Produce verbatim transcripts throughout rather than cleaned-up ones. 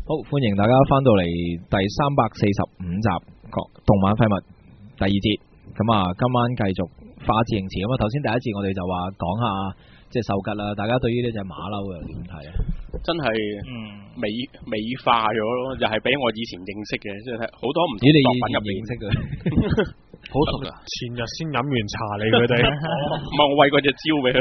好，歡迎大家翻到嚟第三百四十五集講動漫廢物第二節。咁啊，今晚繼續花之形詞。咁啊，頭先第一節我哋就話講下即係獸吉啦。大家對於呢隻馬騮又點睇啊？ 真係美美化咗咯，又係比我以前認識嘅，即係好多唔同作品入邊認識嘅。 好熟啊！前日先飲完茶嚟佢哋， 唔係我餵嗰隻蕉俾佢，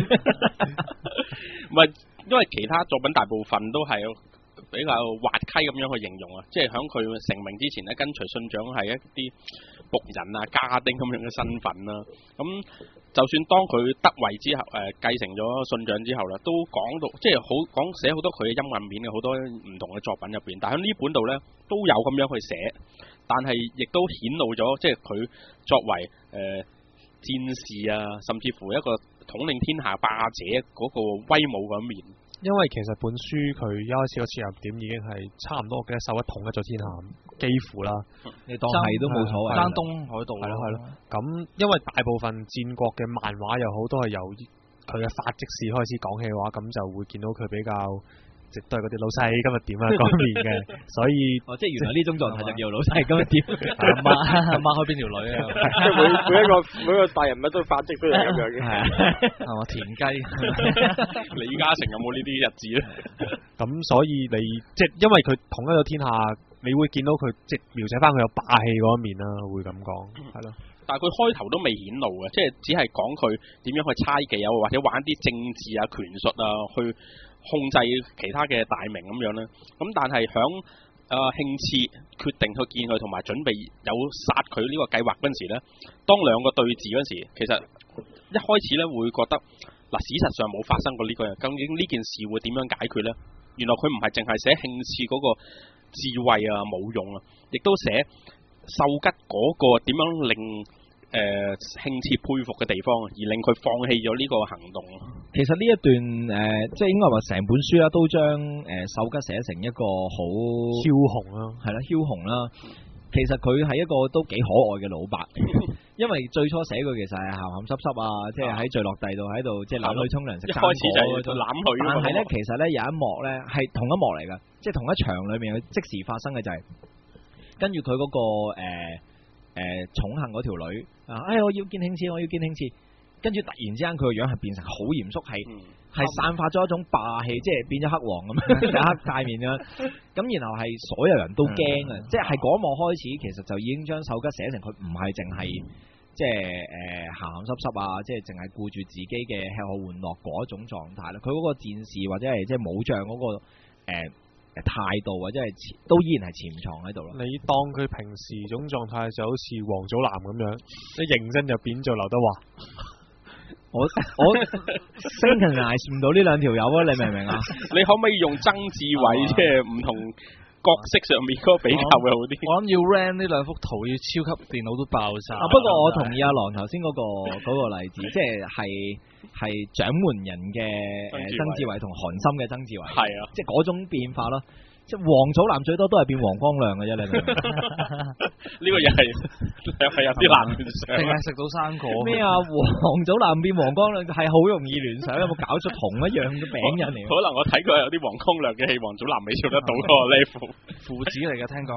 唔係因為其他作品大部分都係比較滑稽咁樣去形容啊，即係響佢成名之前咧，跟隨信長係一啲僕人啊、家丁咁樣嘅身份啦。咁就算當佢得位之後，誒、呃、繼承咗信長之後啦，都講到即係好講寫好多佢嘅陰暗面嘅好多唔同嘅作品入邊，但喺呢本度咧都有咁樣去寫。但係亦都顯露咗，即係佢作為誒、呃、戰士啊，甚至乎一個統領天下霸者嗰個威武嗰一面。 因為其實本書佢一開始個切入點已經係差唔多，我記得獸吉統一咗天下，幾乎啦。 你當係都冇所謂。 爭東海道係咯係咯。咁因為大部分戰國嘅漫畫又好，都係由佢嘅發跡史開始講起嘅話，咁就會見到佢比較。即都係嗰啲老細今日點啊嗰面嘅，所以哦，即係原來呢種狀態就叫老細今日點， 阿媽阿媽開邊條女啊？ 即係每每一個每一個大人物都發跡都係咁樣嘅， 係嘛？田雞， 李嘉誠有冇呢啲日子咧？ 咁所以你即係因為佢統一咗天下，你會見到佢即係描寫翻佢有霸氣嗰一面啦，會咁講係咯。 但係佢開頭都未顯露嘅，即係只係講佢點樣去猜忌啊，或者玩啲政治啊、權術啊去。控制其他嘅大名咁樣咧，咁但係響誒慶次決定去見佢同埋準備有殺佢呢個計劃嗰陣時咧，當兩個對峙嗰陣時，其實一開始咧會覺得嗱，事實上冇發生過呢個人，究竟呢件事會點樣解決咧？原來佢唔係淨係寫慶次嗰個智慧啊冇用啊，亦都寫獸吉嗰個點樣令誒慶次佩服嘅地方，而令佢放棄咗呢個行動。 其實呢一段誒、呃，即係應該話成本書啦，都將誒獸吉寫成一個好梟雄啦， 係啦，梟雄啦。其實佢係一個都幾可愛嘅老伯，因為最初寫佢其實係鹹鹹濕濕啊，即係喺墜落地度喺度即係攬女沖涼食生果嗰種攬佢。但係咧，其實咧有一幕咧係同一幕嚟㗎，即係同一場裏面佢即時發生嘅就係、是、跟住佢嗰個誒。呃誒、呃，寵幸嗰條女啊！哎，我要見慶次，我要見慶次。跟住突然之間，佢個樣係變成好嚴肅，係係、嗯、散發咗一種霸氣，即係變咗黑王咁樣，就黑塊面咁。咁然後係所有人都驚啊！嗯、即係嗰一幕開始，其實就已經將獸吉寫成佢唔係淨係即係誒鹹鹹濕濕啊，即係淨係顧住自己嘅吃喝玩樂嗰種狀態啦。佢嗰個戰士或者係即係武將嗰、那個誒。呃態度或者係都依然係潛藏喺度咯。 你當佢平時種狀態就好似王祖藍咁樣，一認真就變做劉德華。 我我 synchronize 唔到呢兩條友啊！你明唔明啊？ 你可唔可以用曾志偉即係唔同角色上面嗰個比較會好啲？ 我諗要 ran 呢兩幅圖要超級電腦都爆晒。 啊，不過我同意阿郎頭先嗰個嗰個例子，即係係係掌門人嘅誒曾志偉同韓森嘅曾志偉，係啊，即係嗰種變化咯。即係王祖藍最多都係變黃光亮嘅啫，你明唔明？ 呢個又係又係有啲難聯想。 定係食到生果咩啊？王祖藍變黃光亮係好容易聯想，有冇搞出同一樣嘅餅人嚟？ 可能我睇過有啲黃光亮嘅戲，王祖藍未做得到嗰個 level。 父子嚟嘅，聽講。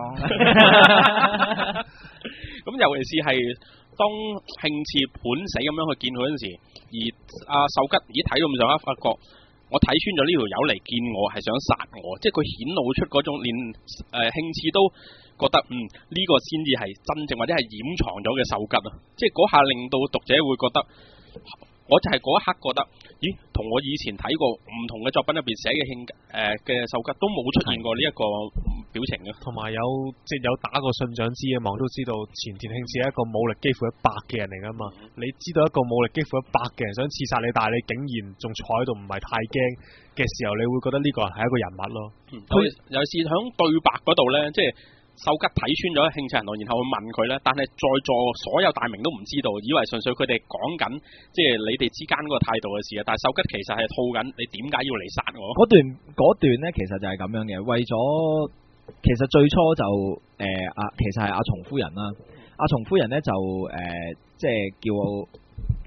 咁尤其是係當慶次盤死咁樣去見佢嗰陣時，而阿獸吉咦睇到咁上下發覺。我睇穿咗呢條友嚟見我係想殺我，即係佢顯露出嗰種連誒慶次都覺得嗯呢、這個先至係真正或者係掩藏咗嘅獸吉啊！即係嗰下令到讀者會覺得，我就係嗰一刻覺得，咦，同我以前睇過唔同嘅作品入邊寫嘅慶誒嘅獸吉都冇出現過呢一個表情嘅。 同埋有即係有打過信長之嘅網都知道，前田慶次係一個武力幾乎一百嘅人嚟噶嘛。嗯、你知道一個武力幾乎一百嘅人想刺殺你，但係你竟然仲坐喺度唔係太驚嘅時候，你會覺得呢個人係一個人物咯。 佢、嗯、尤其是響對白嗰度咧，即係。獸吉睇穿咗慶次行動，然後去問佢咧，但係在座所有大名都唔知道，以為純粹佢哋講緊即係你哋之間嗰個態度嘅事啊。但係獸吉其實係套緊你點解要嚟殺我？ 嗰段嗰段咧，其實就係咁樣嘅。為咗其實最初就誒阿、呃、其實係阿松夫人啦，阿松夫人咧就誒、呃、即係叫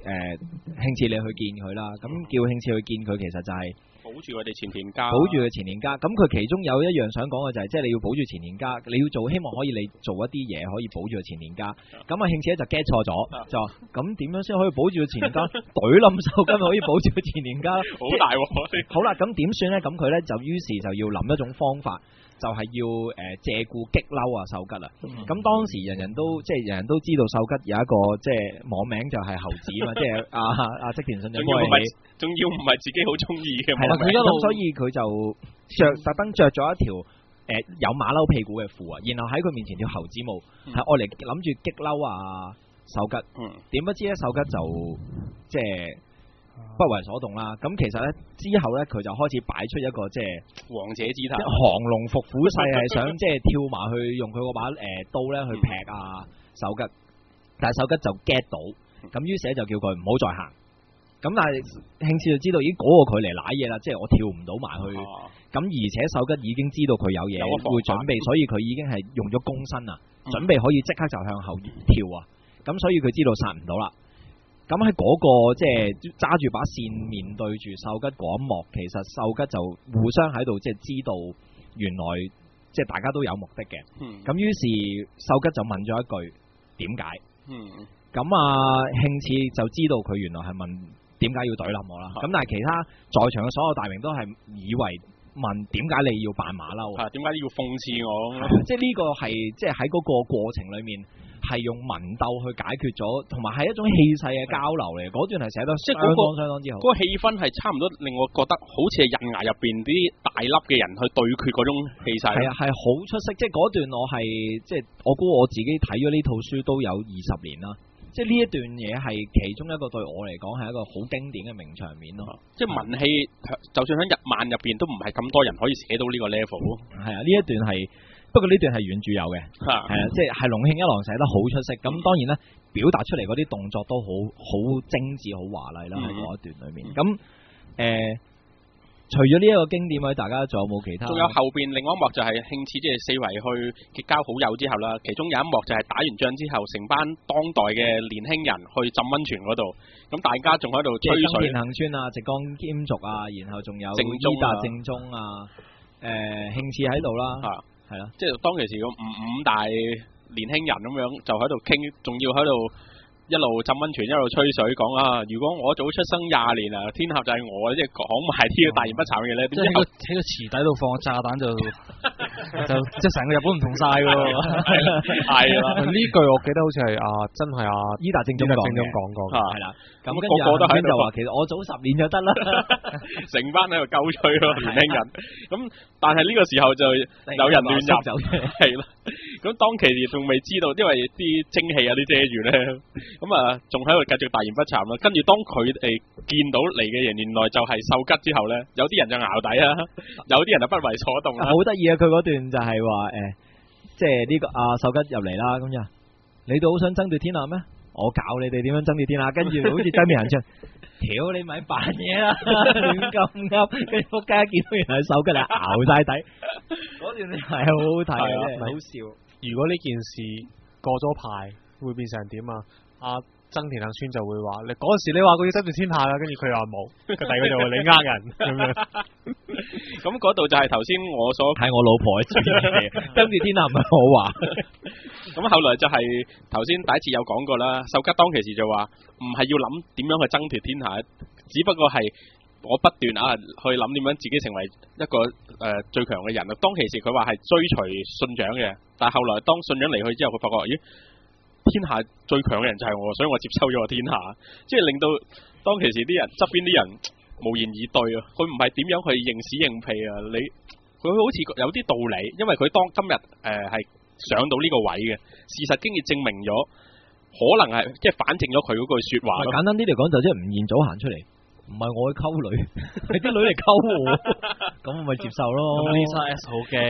誒慶次你去見佢啦，咁叫慶次去見佢其實就係、是。 保住佢哋前田家， 保住佢前田家。咁佢其中有一樣想講嘅就係、是，即係你要保住前田家，你要做，希望可以你做一啲嘢可以保住佢前田家。咁啊慶次咧就 get 錯咗，就話咁點樣先可以保住佢前田家？懟冧秀吉咪可以保住佢前田家？ 好大喎！ 好啦，咁點算咧？咁佢咧就於是就要諗一種方法。就係要誒、呃、借故激嬲啊秀吉啦，咁、嗯、當時人人都即係人人都知道秀吉有一個即係網名就係猴子啊嘛，即係阿阿織田信長幫佢起， 仲要唔係自己好中意嘅， 係啦，佢一路所以佢就着特登着咗一條誒、呃、有馬騮屁股嘅褲啊，然後喺佢面前跳猴子舞，係愛嚟諗住激嬲啊秀吉，點、嗯、不知咧秀吉就即係。不為所動啦，咁其實咧之後咧佢就開始擺出一個即係王者姿態， 降龍伏虎勢係想即係跳埋去用佢嗰把誒刀咧去劈啊秀吉，但係秀吉就 get 到，咁於是咧就叫佢唔好再行，咁但係慶次就知道咦嗰、那個佢嚟瀨嘢啦，即係我跳唔到埋去，咁、啊、而且秀吉已經知道佢有嘢會準備，所以佢已經係用咗弓身啊，嗯、準備可以即刻就向後跳啊，咁所以佢知道殺唔到啦。咁喺嗰個即係揸住把扇面對住秀吉嗰一幕，其實秀吉就互相喺度即係知道原來即係大家都有目的嘅。咁、嗯、於是秀吉就問咗一句點解？咁、嗯、啊慶次就知道佢原來係問點解要懟冧我啦。咁、嗯、但係其他在場嘅所有大名都係以為問點解你要扮馬騮？ 點解你要諷刺我？ 即係呢個係即係喺嗰個過程裡面。係用文鬥去解決咗，同埋係一種氣勢嘅交流嚟。嗰段係寫得相當相當之好。嗰個氣氛係差唔多令我覺得好似係刃牙入邊啲大粒嘅人去對決嗰種氣勢。係啊，係好出色。即係嗰段我係即係我估我自己睇咗呢套書都有二十年啦。即係呢一段嘢係其中一個對我嚟講係一個好經典嘅名場面咯。即係文氣，就算喺日漫入邊都唔係咁多人可以寫到呢個 level。係啊，呢一段係。不過呢段係原著有嘅，係啊，即係係龍慶一郎寫得好出色。咁、嗯、當然咧，表達出嚟嗰啲動作都好好精緻、好華麗啦。喺嗰一段裏面，咁誒、呃，除咗呢一個經典位，大家仲有冇其他？仲有後邊另外一幕就係慶次即係四圍去結交好友之後啦。其中有一幕就係打完仗之後，成班當代嘅年輕人去浸溫泉嗰度，咁大家仲喺度吹水。即係增田幸村啊、直江兼續啊，然後仲有伊達正宗啊，誒、呃，慶次喺度啦。係啦，即係當其時個五五大年輕人咁樣就喺度傾，仲要喺度一路浸溫泉一路吹水講啊！如果我早出生廿年啊，天下就係我，即係講埋啲大言不慚嘅嘢咧。即係喺個喺個池底度放個炸彈就就即係成個日本唔同晒噶喎。係啦，呢句我記得好似係啊，真係啊，伊達正宗講過嘅。係啦，咁個個都喺度話，其實我早十年就得啦。成班喺度鳩吹咯，年輕人。咁但係呢個時候就有人亂入，係啦。咁當其時仲未知道，因為啲蒸汽有啲遮住咧。咁啊，仲喺度繼續大言不慚啦。跟住當佢哋見到嚟嘅人，原來就係秀吉之後咧，有啲人就淆底啊，有啲人就不為所動啦。好得意啊！佢嗰段就係話誒，即係呢個阿秀吉入嚟啦，咁就你哋好想爭奪天下咩？我教你哋點樣爭奪天下。跟住好似真面人唱，屌你咪扮嘢啦，亂咁噏，跟住仆街見到原來秀吉嚟淆晒底。嗰段係好好睇嘅，好笑。如果呢件事過咗排，會變成點啊？阿增田幸村就會話：你嗰時你話佢要爭奪天下啦，跟住佢又話冇，佢第二個就話你呃人咁樣。咁嗰度就係頭先我所睇我老婆嘅主意，爭奪天下唔係我話。咁後來就係頭先第一次有講過啦，秀吉當其時就話唔係要諗點樣去爭奪天下，只不過係我不斷啊去諗點樣自己成為一個誒、呃、最強嘅人啊。當其時佢話係追隨信長嘅，但係後來當信長離去之後，佢發覺咦？天下最強嘅人就係我，所以我接收咗個天下，即係令到當其時啲人側邊啲人無言以對啊！佢唔係點樣去認屎認屁啊！你佢好似有啲道理，因為佢當今日誒係上到呢個位嘅事實，經已證明咗，可能係即係反證咗佢嗰句說話。簡單啲嚟講，就即係吳彥祖行出嚟。唔係我去溝女，係啲女嚟溝我，咁我咪接受咯。呢 size 好驚，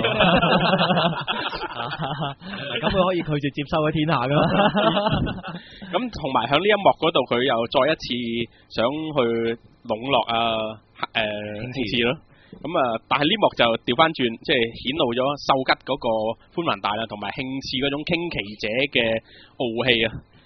咁佢可以拒絕接收嘅天下噶。咁同埋喺呢一幕嗰度，佢又再一次想去籠絡啊誒慶次咯。咁啊，但係呢幕就調翻轉，即係顯露咗秀吉嗰個寬宏大量，同埋慶次嗰種傾其者嘅傲氣啊。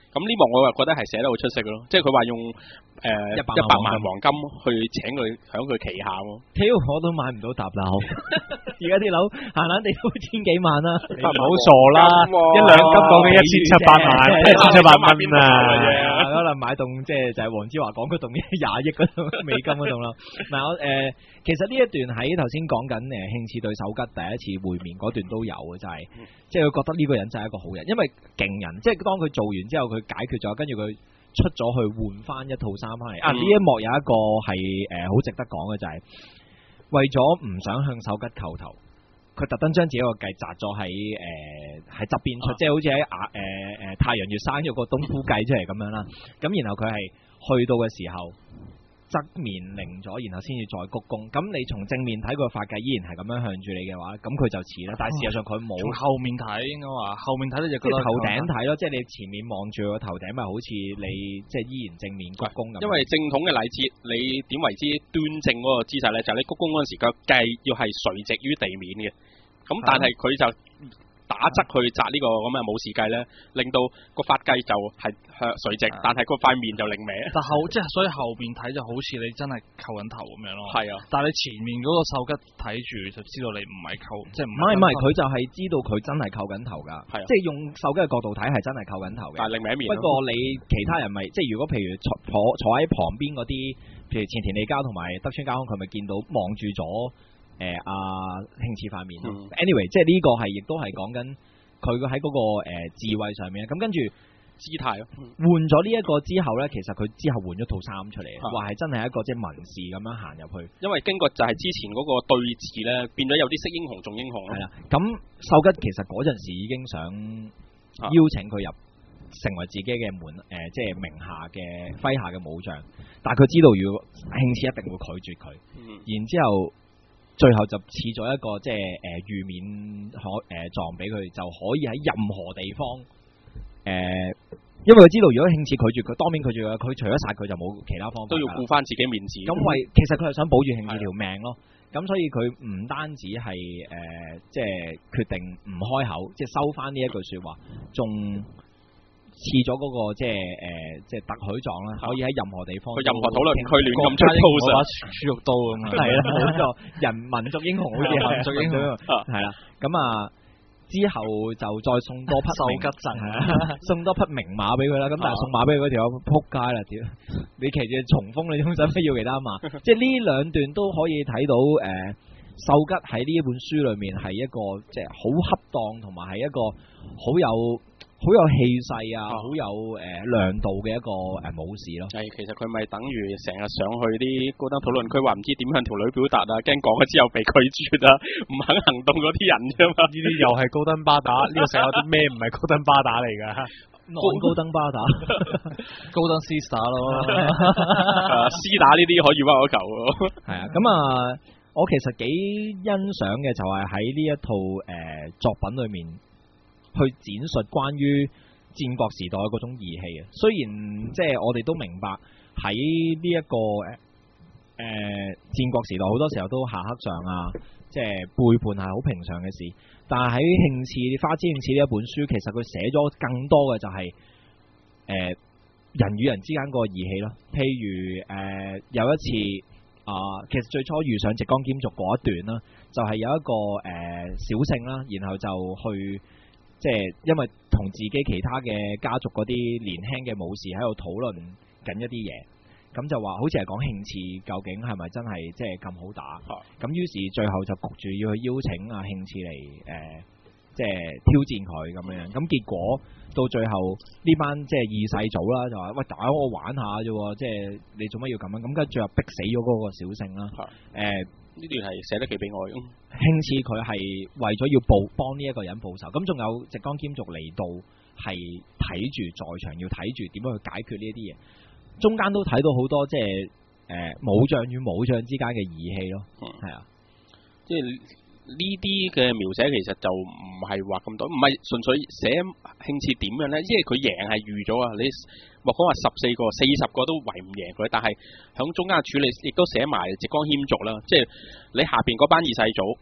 咁呢幕我又覺得係寫得好出色咯，即係佢話用誒一百萬黃金去請佢響佢旗下喎。 屌，我都買唔到搭樓，而家啲樓閒閒地都千幾萬啦， 唔好傻啦，一兩金講緊一千七百萬，一千七百蚊啊！ 可能買棟即係就係黃子華講嗰棟廿億嗰棟美金嗰棟啦。嗱我誒，其實呢一段喺頭先講緊誒慶次對手吉第一次會面嗰段都有嘅，就係即係佢覺得呢個人真係一個好人，因為勁人，即係當佢做完之後佢解決咗，跟住佢出咗去換翻一套衫翻嚟。啊呢一幕有一個係誒好值得講嘅，就係為咗唔想向手吉叩頭，佢特登將自己個計擲咗喺誒喺側邊出，啊、即係好似喺亞誒誒太陽穴生咗個東夫計出嚟咁樣啦。咁然後佢係去到嘅時候側面擰咗，然後先至再鞠躬。咁你從正面睇個髮髻依然係咁樣向住你嘅話，咁佢就似啦。但係事實上佢冇。從後面睇應該話，後面睇咧就覺得頭頂睇咯，即係你前面望住個頭頂，咪好似你即係依然正面鞠躬咁。 因為正統嘅禮節，你點為之端正嗰個姿勢咧？就係、你鞠躬嗰陣時個髻要係垂直於地面嘅。咁但係佢就打側去紮呢個咁嘅武士髻咧，令到個髮髻就係向垂直，但係個塊面就擰歪。 但後即係所以後邊睇就好似你真係扣緊頭咁樣咯。係啊，但係你前面嗰個手吉睇住就知道你唔係扣，即係唔係唔係佢就係知道佢真係扣緊頭㗎。係、啊，即係用手吉嘅角度睇係真係扣緊頭嘅。但係擰歪面。不過你其他人咪即係如果譬如坐坐坐喺旁邊嗰啲，譬如前田利交同埋德川家康，佢咪見到望住咗。誒阿慶次塊面咯 ，anyway，即係呢個係亦都係講緊佢喺嗰個、呃、智慧上面。咁跟住姿態咯，換咗呢一個之後咧，其實佢之後換咗套衫出嚟，話係、嗯、真係一個即係文士咁樣行入去。因為經過就係之前嗰個對峙咧，變咗有啲識英雄重英雄咯。係啦，咁秀吉其實嗰陣時已經想邀請佢入成為自己嘅門誒、呃，即係名下嘅麾下嘅武將，但係佢知道如果慶次一定會拒絕佢，嗯、然之後。最後就賜咗一個即係誒御免可誒狀俾佢，就可以喺任何地方誒、呃，因為佢知道如果慶次拒絕佢，當面拒絕佢，佢除咗殺佢就冇其他方法，都要顧翻自己面子。咁為其實佢係想保住慶次條命咯。咁所以佢唔單止係誒、呃，即係決定唔開口，即係收翻呢一句説話，仲賜咗嗰個即係誒，即係特許狀啦，可以喺任何地方，佢任何討論區亂咁出刀上，豬肉刀咁啊，係啦，冇錯，人民族英雄好似民族英雄，係啦，咁啊之後就再送多匹秀吉陣，送多匹名馬俾佢啦，咁但係送馬俾佢嗰條友撲街啦，屌！你騎住重風，你仲使乜要其他馬？即係呢兩段都可以睇到誒，秀吉喺呢一本書裏面係一個即係好恰當，同埋係一個好有。好有氣勢啊，好有誒亮度嘅一個誒武士咯。係，其實佢咪等於成日上去啲高登討論區，話唔知點向條女表達啊，驚講咗之後被拒絕啊，唔肯行動嗰啲人啫嘛。呢啲又係高登巴打，呢個世界有啲咩唔係高登巴打嚟㗎？高高登巴打，高登 sister 咯。斯打呢啲可以屈我球喎。係啊，咁啊，我其實幾欣賞嘅就係喺呢一套誒、呃、作品裏面。去展述關於戰國時代嗰種義氣啊！雖然即係我哋都明白喺呢一個誒誒、呃、戰國時代好多時候都下克上啊，即係背叛係好平常嘅事。但係喺慶次花之慶次呢一本書，其實佢寫咗更多嘅就係、是、誒、呃、人與人之間個義氣咯。譬如誒、呃、有一次啊、呃，其實最初遇上直江兼續嗰一段啦，就係、是、有一個誒、呃、小姓啦，然後就去。即係因為同自己其他嘅家族嗰啲年輕嘅武士喺度討論緊一啲嘢，咁就話好似係講慶次究竟係咪真係即係咁好打？咁、啊、於是最後就焗住要去邀請阿慶次嚟誒、呃，即係挑戰佢咁樣。咁結果到最後呢班即係二世祖啦，就話喂，打我玩下啫，即係你做乜要咁樣？咁跟住最後逼死咗嗰個小姓啦。誒、啊。呃呢段係寫得幾悲哀。慶次佢係為咗要報幫呢一個人報仇，咁仲有直江兼續嚟到係睇住在場，要睇住點樣去解決呢一啲嘢，中間都睇到好多即係誒武將與武將之間嘅義氣咯，係、嗯、啊，即係呢啲嘅描寫其實就唔係話咁多，唔係純粹寫慶次點樣咧，因為佢贏係預咗啊，你。莫講話十四個、四十個都圍唔贏佢，但係響中間處理亦都寫埋直江兼續啦，即係你下邊嗰班二世祖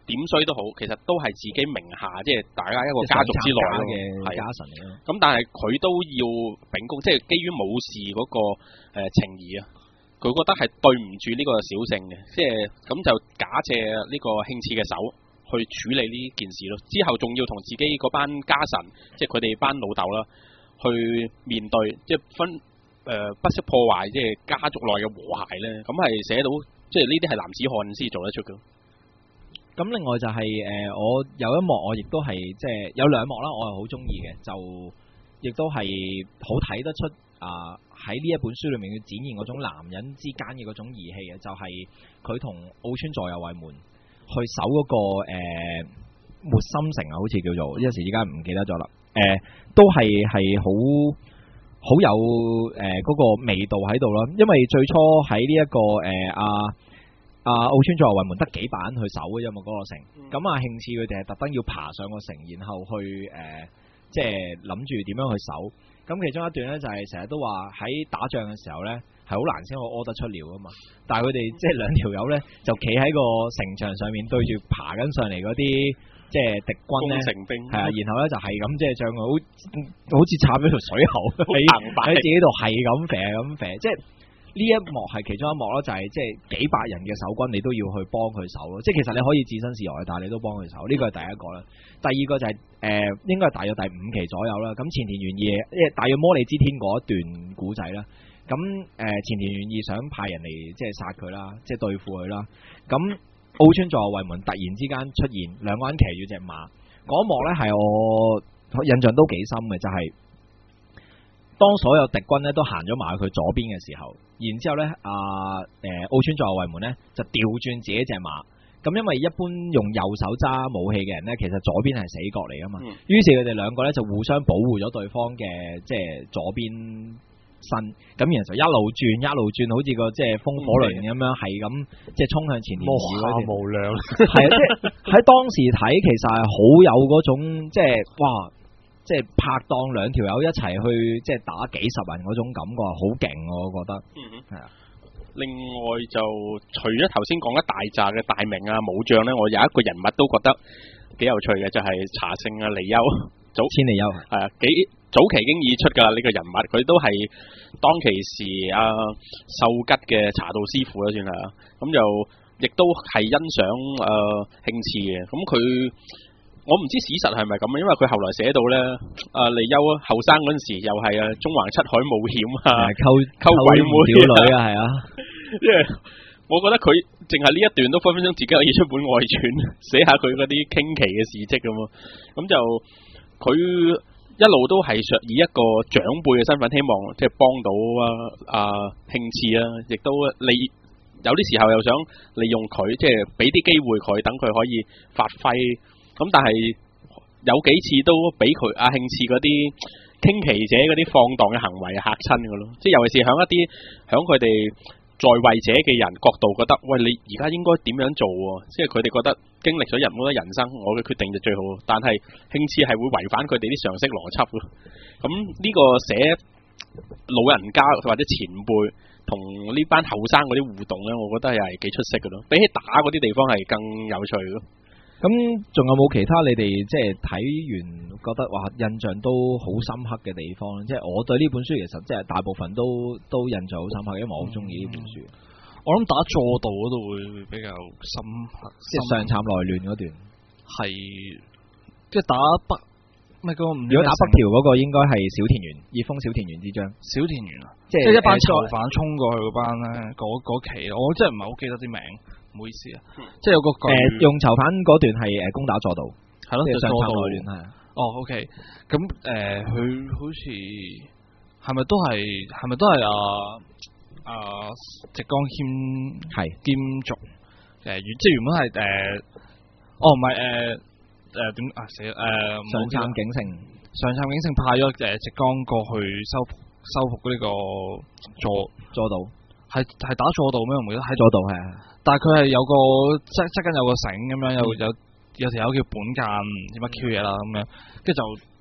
點衰都好，其實都係自己名下，即係大家一個家族之內嘅家臣嚟咯。 咁但係佢都要秉公，即係基於武士嗰、那個誒、呃、情義啊，佢覺得係對唔住呢個小姓嘅，即係咁就假借呢個慶賜嘅手去處理呢件事咯。之後仲要同自己嗰班家臣，即係佢哋班老豆啦，去面對，即係分誒、呃、不惜破壞即係家族內嘅和諧咧。咁係寫到，即係呢啲係男子漢先做得出嘅。 咁另外就係、是、誒、呃，我有一幕我亦都係即係有兩幕啦，我係好中意嘅，就亦都係好睇得出啊喺呢一本書裏面要展現嗰種男人之間嘅嗰種義氣嘅，就係佢同奧川助右衛門去守嗰、那個誒抹、呃、心城啊，好似叫做一時之間唔記得咗啦。誒、呃，都係係好好有誒嗰、呃那個味道喺度咯，因為最初喺呢一個誒阿。呃啊啊！奧川助右衛門得幾百人去守嘅啫嘛，嗰、那個城。咁啊，慶賜佢哋係特登要爬上個城，然後去誒、呃，即係諗住點樣去守。咁其中一段咧就係成日都話喺打仗嘅時候咧係好難先可以屙得出尿啊嘛。但係佢哋即係兩條友咧就企喺個城牆上面對住爬緊上嚟嗰啲即係敵軍咧，係啊，然後咧就係咁即係將佢好好似插咗條水喉喺喺自己度係咁射咁射，即係。呢一幕係其中一幕咯，就係即係幾百人嘅守軍，你都要去幫佢守咯。即係其實你可以置身事外，但係你都幫佢守。呢個係第一個啦。第二個就係、是、誒、呃，應該係大約第五期左右啦。咁前田原義，即係大約魔利之天嗰一段古仔啦。咁誒、呃，前田原義想派人嚟即係殺佢啦，即係對付佢啦。咁奧川助右衛門突然之間出現，兩個人騎住隻馬，嗰一幕咧係我印象都幾深嘅，就係、是。當所有敵軍咧都行咗埋去佢左邊嘅時候，然之後咧，啊誒奧川助右衛門咧就調轉自己隻馬。咁因為一般用右手揸武器嘅人咧，其實左邊係死角嚟噶嘛。嗯、於是佢哋兩個咧就互相保護咗對方嘅即係左邊身。咁然後就一路轉一路轉，好似個即係風火輪咁樣，係咁即係衝向前田原義嗰條。無量係啊！即係喺當時睇，其實係好有嗰種即係哇！即係拍檔兩條友一齊去，即係打幾十人嗰種感覺，好勁我覺得。嗯哼，係啊。 另外就除咗頭先講一大紮嘅大名啊武將咧，我有一個人物都覺得幾有趣嘅，就係、是、茶聖啊利休，早千利休係啊，幾早期已經已出㗎啦呢個人物，佢都係當其時啊秀吉嘅茶道師傅啦算係啊，咁就亦都係欣賞誒慶賜嘅，咁佢。我唔知史實係咪咁，因為佢後來寫到咧，啊利休後生嗰陣時又係啊中橫七海冒險啊，溝溝鬼妹小女啊，係啊， 因為我覺得佢淨係呢一段都分分鐘自己可以出本外傳，寫下佢嗰啲傾奇嘅事蹟咁咯。咁就佢一路都係想以一個長輩嘅身份，希望即係幫到啊啊慶賜啊，亦都利有啲時候又想利用佢，即係俾啲機會佢，等佢可以發揮。咁但係有幾次都俾佢阿慶賜嗰啲傾奇者嗰啲放蕩嘅行為嚇親㗎咯，即係尤其是響一啲響佢哋在位者嘅人角度覺得，喂你而家應該點樣做喎？即係佢哋覺得經歷咗人好多人生，我嘅決定就最好。但係慶賜係會違反佢哋啲常識邏輯㗎。咁呢個寫老人家或者前輩同呢班後生嗰啲互動咧，我覺得係幾出色㗎咯。比起打嗰啲地方係更有趣咯。 咁仲有冇其他你哋即係睇完覺得話印象都好深刻嘅地方？即係我對呢本書其實即係大部分都都印象好深刻，因為我好中意呢本書。嗯、 我諗打佐道嗰度會比較深刻， 即係上杉內亂嗰段， 係即係打北咩嗰個？如果打北條嗰個應該係小田原，葉封小田原之章。 小田原啊， 即係一班囚犯衝過去嗰班咧，嗰嗰期我真係唔係好記得啲名。唔好意思啊，嗯、即係有個誒、呃、 用囚犯嗰段係誒攻打佐道， 係咯，就佐道亂係。 哦 ，OK，咁誒佢好似係咪都係係咪都係啊啊直江兼係兼續誒原即係原本係誒、呃、哦唔係誒誒點啊死誒上杉景勝上杉景勝派咗誒直江過去收復收復呢個佐佐道， 係係打佐道咩？我唔記得喺佐道係啊。 但係佢係有個側側跟有個繩咁樣，有有有條友叫本間唔知乜 Q 嘢啦咁樣，跟住就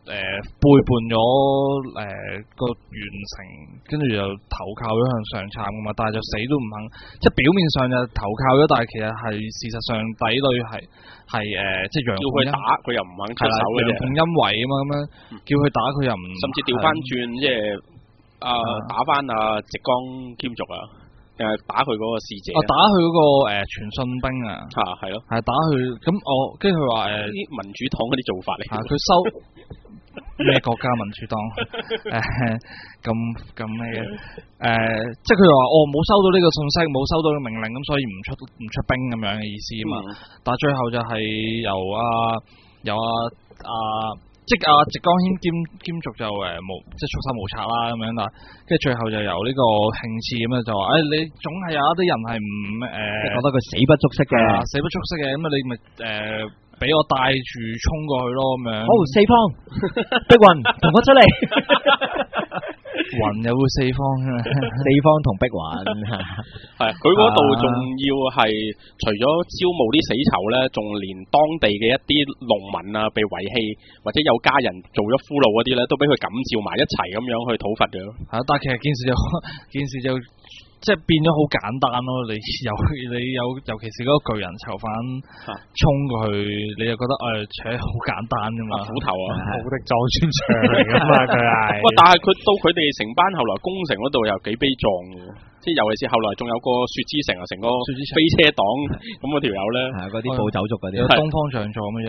誒背叛咗誒個元城，跟住就投靠咗向上杉噶嘛，但係就死都唔肯，即係表面上就投靠咗，但係其實係事實上底裏係係誒即係楊叫佢打佢又唔肯出手嘅啫， 楊鳳欣為啊嘛咁樣，叫佢打佢又唔， 甚至調翻轉即係啊打翻阿直江兼續啊。誒，打佢嗰個使者， 哦，打佢嗰個誒傳信兵啊， 吓係咯， 係打佢，咁我跟住佢話誒， 啲民主黨嗰啲做法嚟， 吓佢收咩國家民主黨誒咁咁咩嘅誒，即係佢話我冇收到呢個信息，冇收到個命令，咁所以唔出唔出兵咁樣嘅意思啊嘛，嗯、但係最後就係由啊由啊啊。即係阿直江謙兼兼續就誒無即係束手無策啦咁樣啦，跟住最後就由呢個慶次咁樣就話，誒、哎、你總係有一啲人係唔誒，呃、 覺得佢死不足惜嘅， 死不足惜嘅，咁啊你咪誒俾我帶住衝過去咯咁樣。 好，四方碧雲同我出嚟。 雲又會四方啊， 四方同碧雲係佢嗰度仲要係除咗招募啲死囚咧，仲連當地嘅一啲農民啊被遺棄或者有家人做咗俘虜嗰啲咧，都俾佢感召埋一齊咁樣去討伐嘅。係啊，但係其實件事就件事就即係變咗好簡單咯。你有你有尤其是嗰個巨人囚犯衝過去，你就覺得誒，扯好簡單啫嘛， 斧頭啊， 好的撞穿牆嚟噶嘛佢係。 喂，但係佢到佢哋成班後來攻城嗰度又幾悲壯嘅，即係尤其是後來仲有個雪之城啊，成個飛車黨咁嗰條友咧， 係嗰啲暴走族嗰啲， 有東方上座咁樣。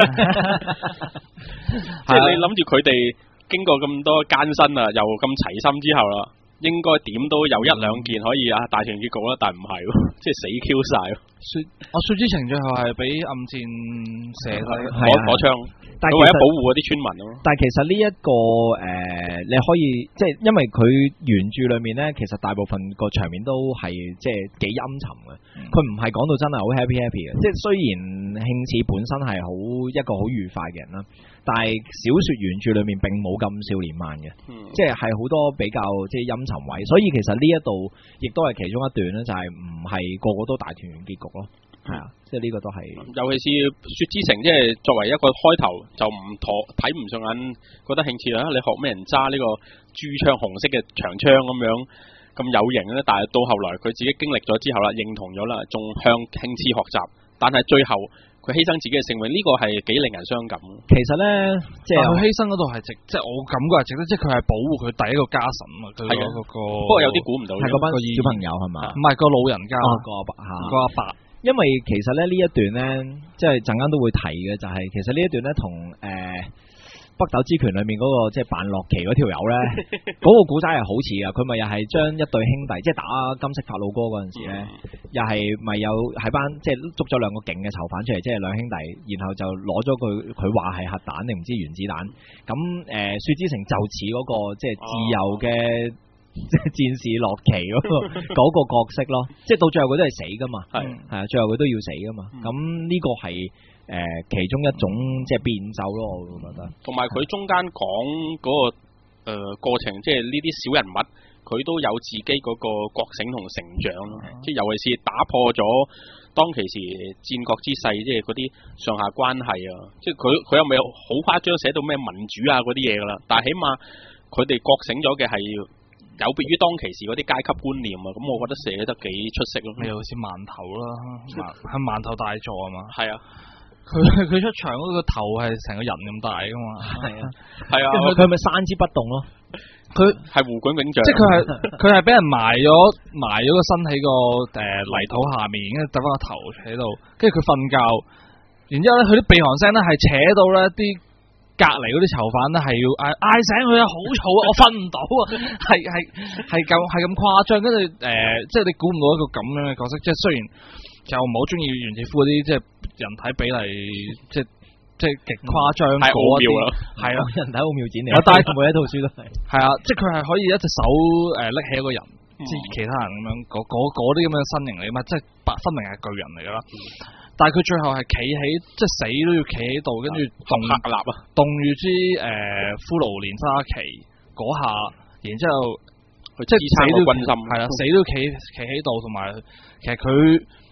即係你諗住佢哋經過咁多艱辛啊，又咁齊心之後啦。應該點都有一兩件可以啊大團結局啦，但係唔係，即係死 Q 晒。 雪，我雪之城最後係俾暗箭射低攞攞槍，但係為咗保護嗰啲村民咯。 但係其實呢、這、一個誒、呃，你可以即係因為佢原著裏面咧，其實大部分個場面都係即係幾陰沉嘅。佢唔係講到真係好 happy happy 嘅，即係雖然慶次本身係好一個好愉快嘅人啦。但係小說原著裏面並冇咁少年漫嘅，嗯、即係係好多比較即係陰沉位，所以其實呢一度亦都係其中一段咧，就係唔係個個都大團圓結局咯，係啊、嗯，即係呢個都係。 尤其是雪之城，即係作為一個開頭就唔妥睇唔上眼，覺得慶次啦，你學咩人揸呢個珠槍紅色嘅長槍咁樣咁有型咧？但係到後來佢自己經歷咗之後啦，認同咗啦，仲向慶次學習，但係最後。佢犧牲自己嘅性命，呢、這個係幾令人傷感。 其實咧，即係佢犧牲嗰度係值，即係我感覺係值得，即係佢係保護佢第一個家臣啊。佢嗰個，不過有啲估唔到， 係嗰班小朋友係嘛？ 唔係個老人家， 哦、個阿伯嚇， 個阿伯。因為其實咧呢一段咧，即係陣間都會提嘅，就係、是、其實呢一段咧同誒。北斗之拳裏面嗰、那個即係扮洛奇嗰條友咧，嗰個古仔係好似噶，佢咪又係將一對兄弟，即係打金色法老哥嗰陣時咧，又係咪有喺班即係捉咗兩個勁嘅囚犯出嚟，即係兩兄弟，然後就攞咗佢，佢話係核彈定唔知原子彈，咁誒、呃、雪之城就似嗰、那個即係自由嘅即係戰士洛奇嗰、那個嗰個角色咯，即係到最後佢都係死噶嘛，係係啊，最後佢都要死噶嘛，咁呢個係。誒、呃，其中一種即係變奏咯，我會覺得。 同埋佢中間講嗰、那個誒、呃、過程，即係呢啲小人物，佢都有自己嗰個覺醒同成長咯。嗯、即係尤其是打破咗當其時戰國之勢，即係嗰啲上下關係啊。即係佢佢又未好誇張寫到咩民主啊嗰啲嘢噶啦，但係起碼佢哋覺醒咗嘅係有別於當其時嗰啲階級觀念啊。咁我覺得寫得幾出色咯。 你好似饅頭啦，係饅頭大作啊嘛。 係啊。 佢佢出場嗰個頭係成個人咁大噶嘛，係啊係啊，佢係咪山之不動咯？ 佢係胡管永將， 即係佢係佢係俾人埋咗埋咗個身喺個誒泥土下面，跟住揼翻個頭喺度，跟住佢瞓覺，然之後咧佢啲鼻鼾聲咧係扯到咧啲隔籬嗰啲囚犯咧係要嗌嗌醒佢啊，好嘈啊，我瞓唔到啊，係係係咁係咁誇張，跟住誒即係你估唔到一個咁樣嘅角色，即係雖然就唔好中意袁志夫嗰啲即係。人體比例即係即係極誇張嗰啲，係咯， 人體奧妙展嚟。 但係每一套書都係， 係啊，即係佢係可以一隻手誒拎起一個人，即係其他人咁樣，嗰嗰啲咁嘅身形嚟嘛，即係白分明係巨人嚟噶啦。但係佢最後係企起，即係死都要企喺度，跟住動立啊，動住支誒骷髏蓮花旗嗰下，然之後即係死都係啦，死都企企喺度，同埋其實佢。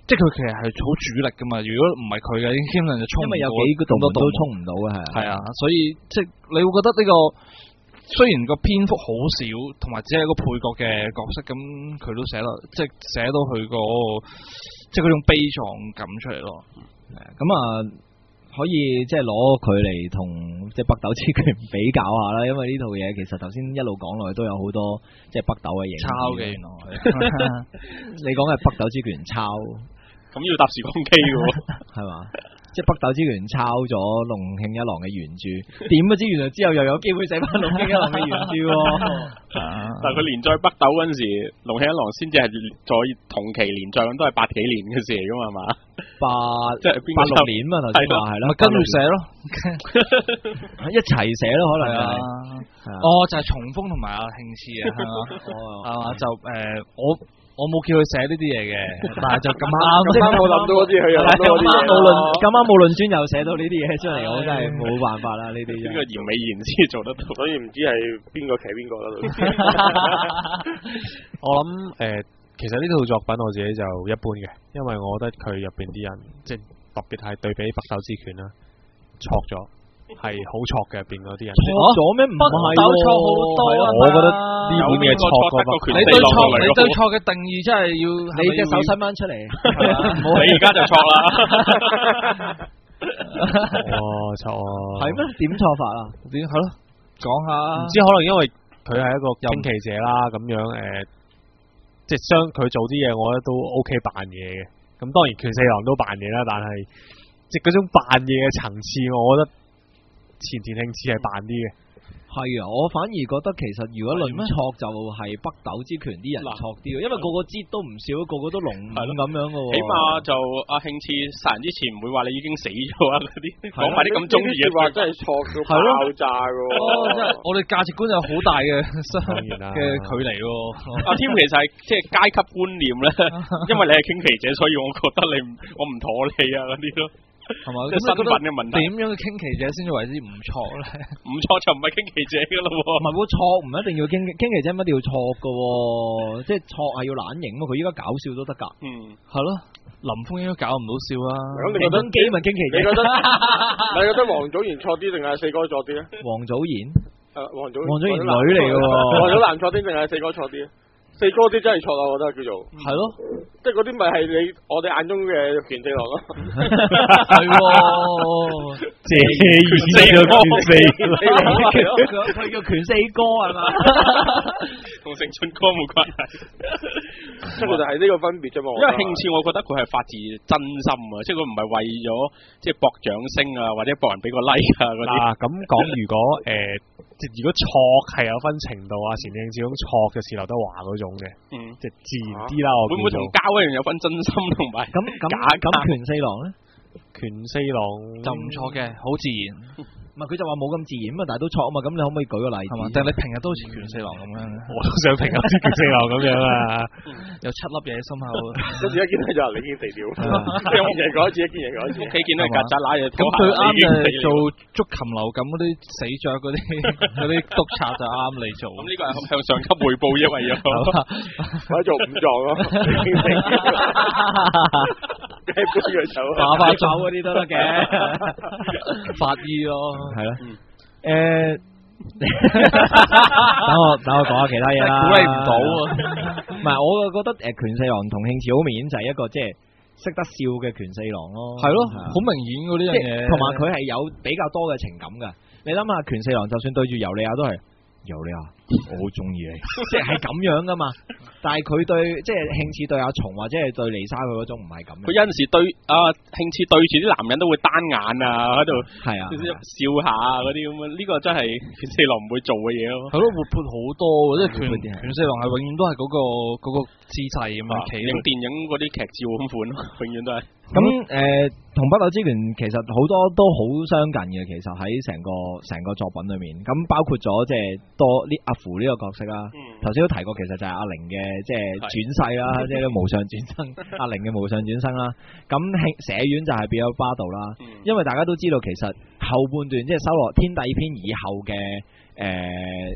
即係佢其實係好主力噶嘛。如果唔係佢嘅，基本上就衝唔到。 因為有幾個度都衝唔到嘅係。 係啊，所以即係你會覺得呢個雖然個篇幅好少，同埋只係一個配角嘅角色，咁佢都寫得即係寫到佢個即係嗰種悲壯感出嚟咯。 咁啊，可以即係攞佢嚟同即係北斗之拳比較下啦，因為呢套嘢其實頭先一路講落去都有好多即係北斗嘅影子。 抄嘅原來， 你講嘅北斗之拳抄， 咁要搭時光機嘅喎，係嘛？即係北斗之拳抄咗龍慶一郎嘅原著，點不知原來之後又有機會寫翻龍慶一郎嘅原著喎。 但係佢連載北斗嗰陣時，龍慶一郎先至係再同期連載，咁都係八幾年嘅事嚟噶嘛，係嘛？ 八即係八六年嘛，頭先話係咯， 咪跟住寫咯， 一齊寫咯，可能係。 哦，就係松風同埋阿慶次啊，係嘛？係嘛？就誒我。我冇叫佢寫呢啲嘢嘅，但係就咁啱， 咁啱我諗到嗰啲，佢又諗到嗰啲。 咁啱冇論，咁啱冇論專又寫到呢啲嘢出嚟，我真係冇辦法啦呢啲。 呢個嚴美賢先做得到， 所以唔知係邊個騎邊個啦。 我諗誒，其實呢套作品我自己就一般嘅，因為我覺得佢入邊啲人，即係特別係對比北斗之拳啦，錯咗。係好錯嘅入邊嗰啲人， 錯咗咩？唔係喎， 錯好多啊！ 我覺得呢本嘢錯過北拳。 你對錯，你對錯嘅定義真係要你隻手伸翻出嚟， 冇你而家就錯啦。 哦，錯係咩？點錯法啊？ 點係咯？講下。 唔知可能因為佢係一個驚奇者啦，咁樣誒，即係相佢做啲嘢，我覺得都 OK 扮嘢嘅。咁當然拳四郎都扮嘢啦，但係即係嗰種扮嘢嘅層次，我覺得。前田慶次係扮啲嘅， 係啊，我反而覺得其實如果論錯就係北斗之拳啲人錯啲，因為個個節都唔少，個個都龍五咁樣嘅喎。 起碼就阿慶次殺人之前唔會話你已經死咗啊嗰啲，講埋啲咁中意嘅話真係錯到爆炸嘅喎。 即係我哋價值觀有好大嘅嘅距離喎。 阿添其實係即係階級觀念咧，因為你係傾奇者，所以我覺得你我唔妥你啊嗰啲咯。 係嘛？ 即係身份嘅問題。 點樣嘅傾奇者先至為之唔錯咧？ 唔錯就唔係傾奇者噶咯喎。 唔係喎，錯唔一定要傾傾奇者，唔一定要錯噶喎。即係錯係要懶型嘛。佢依家搞笑都得㗎。 嗯， 係咯。林峰應該搞唔到笑啦。 咁你覺得機咪傾奇者？ 你覺得你覺得王祖賢錯啲定係四哥錯啲咧？ 王祖賢？ 誒，王祖王祖賢女嚟嘅喎。 王祖藍錯啲定係四哥錯啲？四哥啲真係錯啦，我覺得叫做係咯， 即係嗰啲咪係你我哋眼中嘅拳四郎咯， 係喎， 謝二四個拳四， 佢叫拳四哥係嘛？ 同成俊哥冇關係， 即係就係呢個分別啫嘛。 因為慶次，我覺得佢係發自真心啊，即係佢唔係為咗即係博掌聲啊，或者博人俾個 like 啊嗰啲。 嗱咁講，如果誒。如果錯係有分程度啊，前慶次種錯嘅似劉德華嗰種嘅，嗯，即係自然啲啦。我會唔會同交一樣有分真心同埋咁咁咁拳四郎咧？ 拳四郎就唔錯嘅，好自然。 唔係佢就話冇咁自然嘛，但係都錯啊嘛。咁你可唔可以舉個例子？ 但係你平日都好似拳四郎咁樣， 我都想平日好似拳四郎咁樣啊！ 有七粒嘢心口， 跟住一見到就話你已經死掉，即係我日講一次，一見人講一次。 屋企見到曱甴乸嘢， 咁佢啱嘅做捉禽流感嗰啲死雀嗰啲嗰啲督察就啱你做。 咁呢個係向上級匯報啫，為咗或者做五臟咯，雞杯佢手， 打發手嗰啲都得嘅， 法醫咯。 係咯，誒，等我等我講下其他嘢啦， 估你唔到啊！ 唔係，我覺得誒，拳四郎同慶次好明顯就係一個即係識得笑嘅拳四郎咯， 係咯，好明顯嗰啲嘢， 同埋佢係有比較多嘅情感噶。你諗下，拳四郎就算對住尤利亞都係尤利亞，我好中意你，即係咁樣噶嘛。但係佢對即係慶次對阿松或者係對麗莎佢嗰種唔係咁。 佢有陣時對阿慶次對住啲男人都會單眼啊，喺度係啊笑下啊嗰啲咁啊，呢個真係拳四郎唔會做嘅嘢咯。 係咯，活潑好多，即係拳拳四郎係永遠都係嗰個嗰個姿勢咁樣， 影電影嗰啲劇照咁款咯，永遠都係。 咁誒，同北斗之拳其實好多都好相近嘅，其實喺成個成個作品裏面，咁包括咗即係多呢阿芙呢個角色啦。頭先都提過，其實就係阿玲嘅即係轉世啦，即係無上轉生，阿玲嘅無上轉生啦。咁社院就係變咗巴道啦，因為大家都知道，其實後半段即係修羅天帝篇以後嘅誒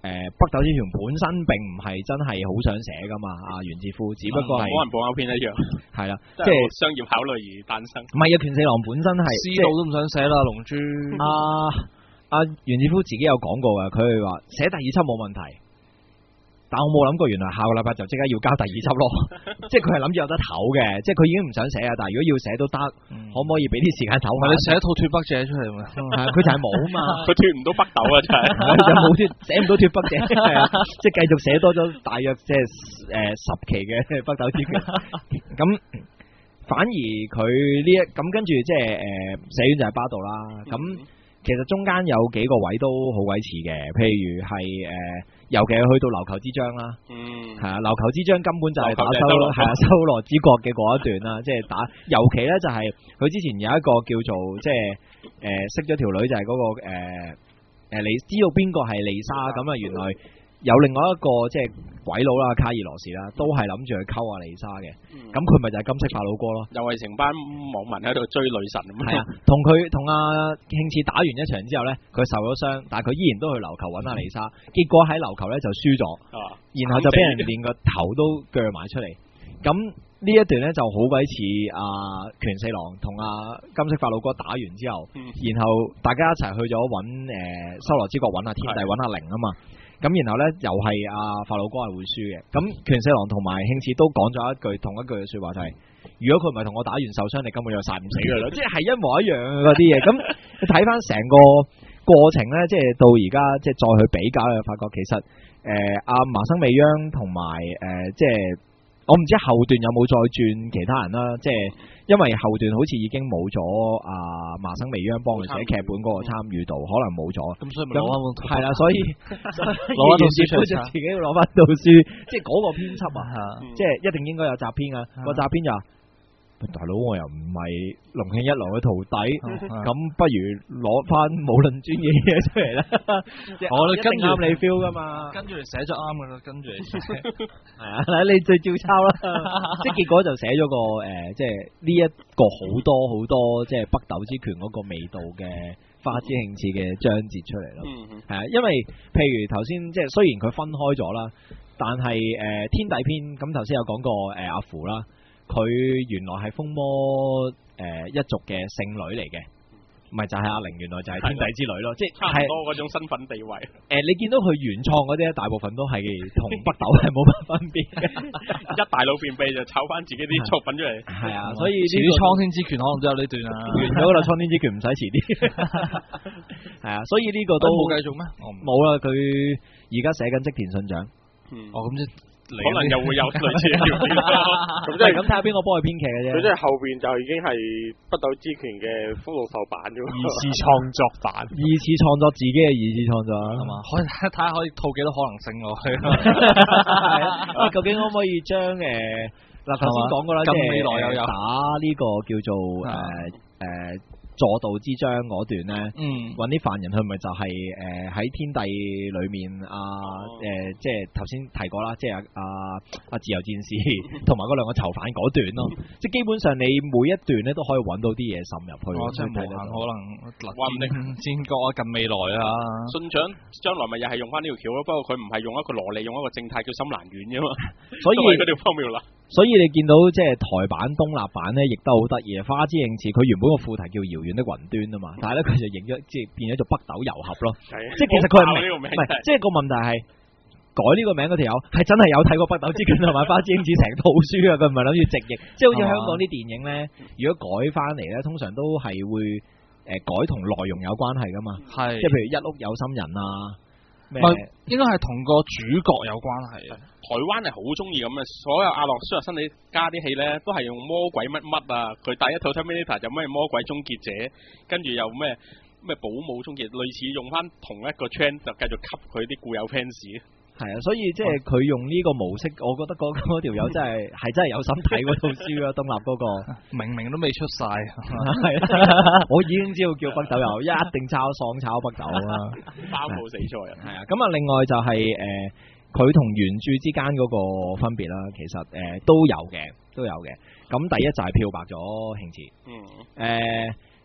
北斗之拳本身並唔係真係好想寫噶嘛，阿袁志夫，只不過係冇人報歐篇一樣， 係啦， 即係商業考慮而誕生。 唔係啊，拳四郎本身係思路都唔想寫啦，龍珠。 阿阿袁志夫自己有講過嘅，佢係話寫第二輯冇問題。但我冇諗過，原來下個禮拜就即刻要交第二輯咯，即係佢係諗住有得唞嘅，即係佢已經唔想寫啊。但係如果要寫都得，嗯、可唔可以俾啲時間唞？ 你寫一套脫北者出嚟嘛？ 佢就係冇嘛， 佢脫唔到北斗啊！真係， 佢就冇脫，寫唔到脫北者，係啊，即係繼續寫多咗大約即係誒十期嘅北斗之拳。咁反而佢呢一咁跟住即係誒寫完就係巴道啦。咁、嗯、其實中間有幾個位都好鬼似嘅，譬如係誒。呃尤其係去到琉球之章啦，係啊、嗯，琉球之章根本就係打修係啊修羅之國嘅嗰一段啦，即係打，尤其咧就係佢之前有一個叫做即係誒識咗條女就係嗰、那個誒誒你知道邊個係麗莎咁啊，原來有另外一個即係鬼佬啦卡爾羅士啦，都係諗住去溝阿麗莎嘅，咁佢咪就係金色法老哥咯， 又係成班網民喺度追女神咁， 係啊，同佢同阿慶次打完一場之後咧，佢受咗傷，但係佢依然都去琉球揾阿麗莎，結果喺琉球咧就輸咗，啊、然後就俾人連個頭都鋸埋出嚟，咁呢一段咧就好鬼似阿拳四郎同阿金色法老哥打完之後，嗯、然後大家一齊去咗揾誒修羅之國揾阿天帝揾阿靈啊嘛。咁然後咧，又係阿法老哥係會輸嘅。咁拳四郎同埋慶次都講咗一句同一句嘅説話，就係、是：如果佢唔係同我打完受傷，你根本就殺唔死佢啦。即係係一模一樣嗰啲嘢。咁你睇翻成個過程咧，即係到而家即係再去比較，就發覺其實誒阿麻生美央同埋誒即係我唔知後段有冇再轉其他人啦。即係因為後段好似已經冇咗阿麻生美央幫佢寫劇本嗰個參與度，可能冇咗。咁所以咪攞翻係啦，所以攞翻套書出嚟，自己要攞翻套書，即係嗰個編輯啊，嗯、即係一定應該有集編啊。個集編就大佬，我又唔係龍慶一郎嘅徒弟，咁、嗯、不如攞翻武論尊嘅嘢出嚟啦。我哋跟啱你 feel 噶嘛，跟住你寫咗啱噶啦，跟住你寫係啊，你最照抄啦。即係結果就寫咗個誒、呃，即係呢一個好多好多即係北斗之拳嗰個味道嘅花之慶次嘅章節出嚟咯。係啊、嗯，因為譬如頭先即係雖然佢分開咗啦，但係誒、呃、天帝篇咁頭先有講過誒、呃、阿芙啦。佢原來係風魔誒、呃、一族嘅聖女嚟嘅，唔係就係阿玲，原來就係天帝之女咯，的即係差唔多嗰種身份地位。誒、呃，你見到佢原創嗰啲咧，大部分都係同北斗係冇乜分別嘅， 一大佬便秘就炒翻自己啲作品出嚟。係啊， 所以遲啲蒼天之拳可能都有呢段啊， 完咗啦，蒼天之拳唔使遲啲。係啊，所以呢個都冇繼續咩？ 冇啦，佢而家寫緊織田信長。 嗯、 哦，咁即可能又會有類似嘅條件咯， 咁即係咁睇下邊個幫佢編劇嘅啫。 佢即係後邊就已經係北斗之拳嘅福祿壽版啫。 二次創作版， 二次創作自己嘅二次創作係嘛？ 可以睇下可以套幾多可能性落去。 啊，究竟可唔可以將誒嗱頭先講過啦，即係未來又有打呢個叫做誒誒。助道之章嗰段咧，揾啲、嗯、犯人，佢咪就係誒喺天地裏面啊誒、呃，即係頭先提過啦，即係阿阿自由戰士同埋嗰兩個囚犯嗰段咯。即係基本上你每一段咧都可以揾到啲嘢滲入去。 我真係無限可能，話唔定戰國啊，近未來啊， 信長將來咪又係用翻呢條橋咯。不過佢唔係用一個蘿莉，用一個正太叫深蘭丸啫嘛。所以嗰條方妙啦。 所以你見到即係台版、東立版咧，亦都好得意啊！花之慶次佢原本個副題叫遙遠的雲端啊嘛，但係咧佢就認咗即係變咗做北斗遊俠咯。的即係其實佢係唔係，即係個問題係改呢個名嗰條友係真係有睇過北斗之拳同埋花之慶次成套書啊！佢唔係諗住直譯，即係好似香港啲電影咧，如果改翻嚟咧，通常都係會誒改同內容有關係噶嘛。係的，即係譬如一屋有心人啊。 唔係，應該係同個主角有關係啊！ 台灣係好中意咁嘅，所有阿諾舒華辛力加啲戲咧，都係用魔鬼乜乜啊！佢第一套 Terminator 就咩魔鬼終結者，跟住又咩咩保姆終結，類似用翻同一個 trend 就繼續吸佢啲固有 fans。 係啊，所以即係佢用呢個模式，我覺得嗰嗰條友真係係真係有心睇嗰套書啊！東立嗰個明明都未出晒， 係我已經知道叫北斗遊，一定抄喪炒北斗啊！ 包冇死錯人。 係啊，咁啊，另外就係誒佢同原著之間嗰個分別啦，其實誒、呃、都有嘅，都有嘅。咁第一就係漂白咗慶次，嗯，誒、呃、慶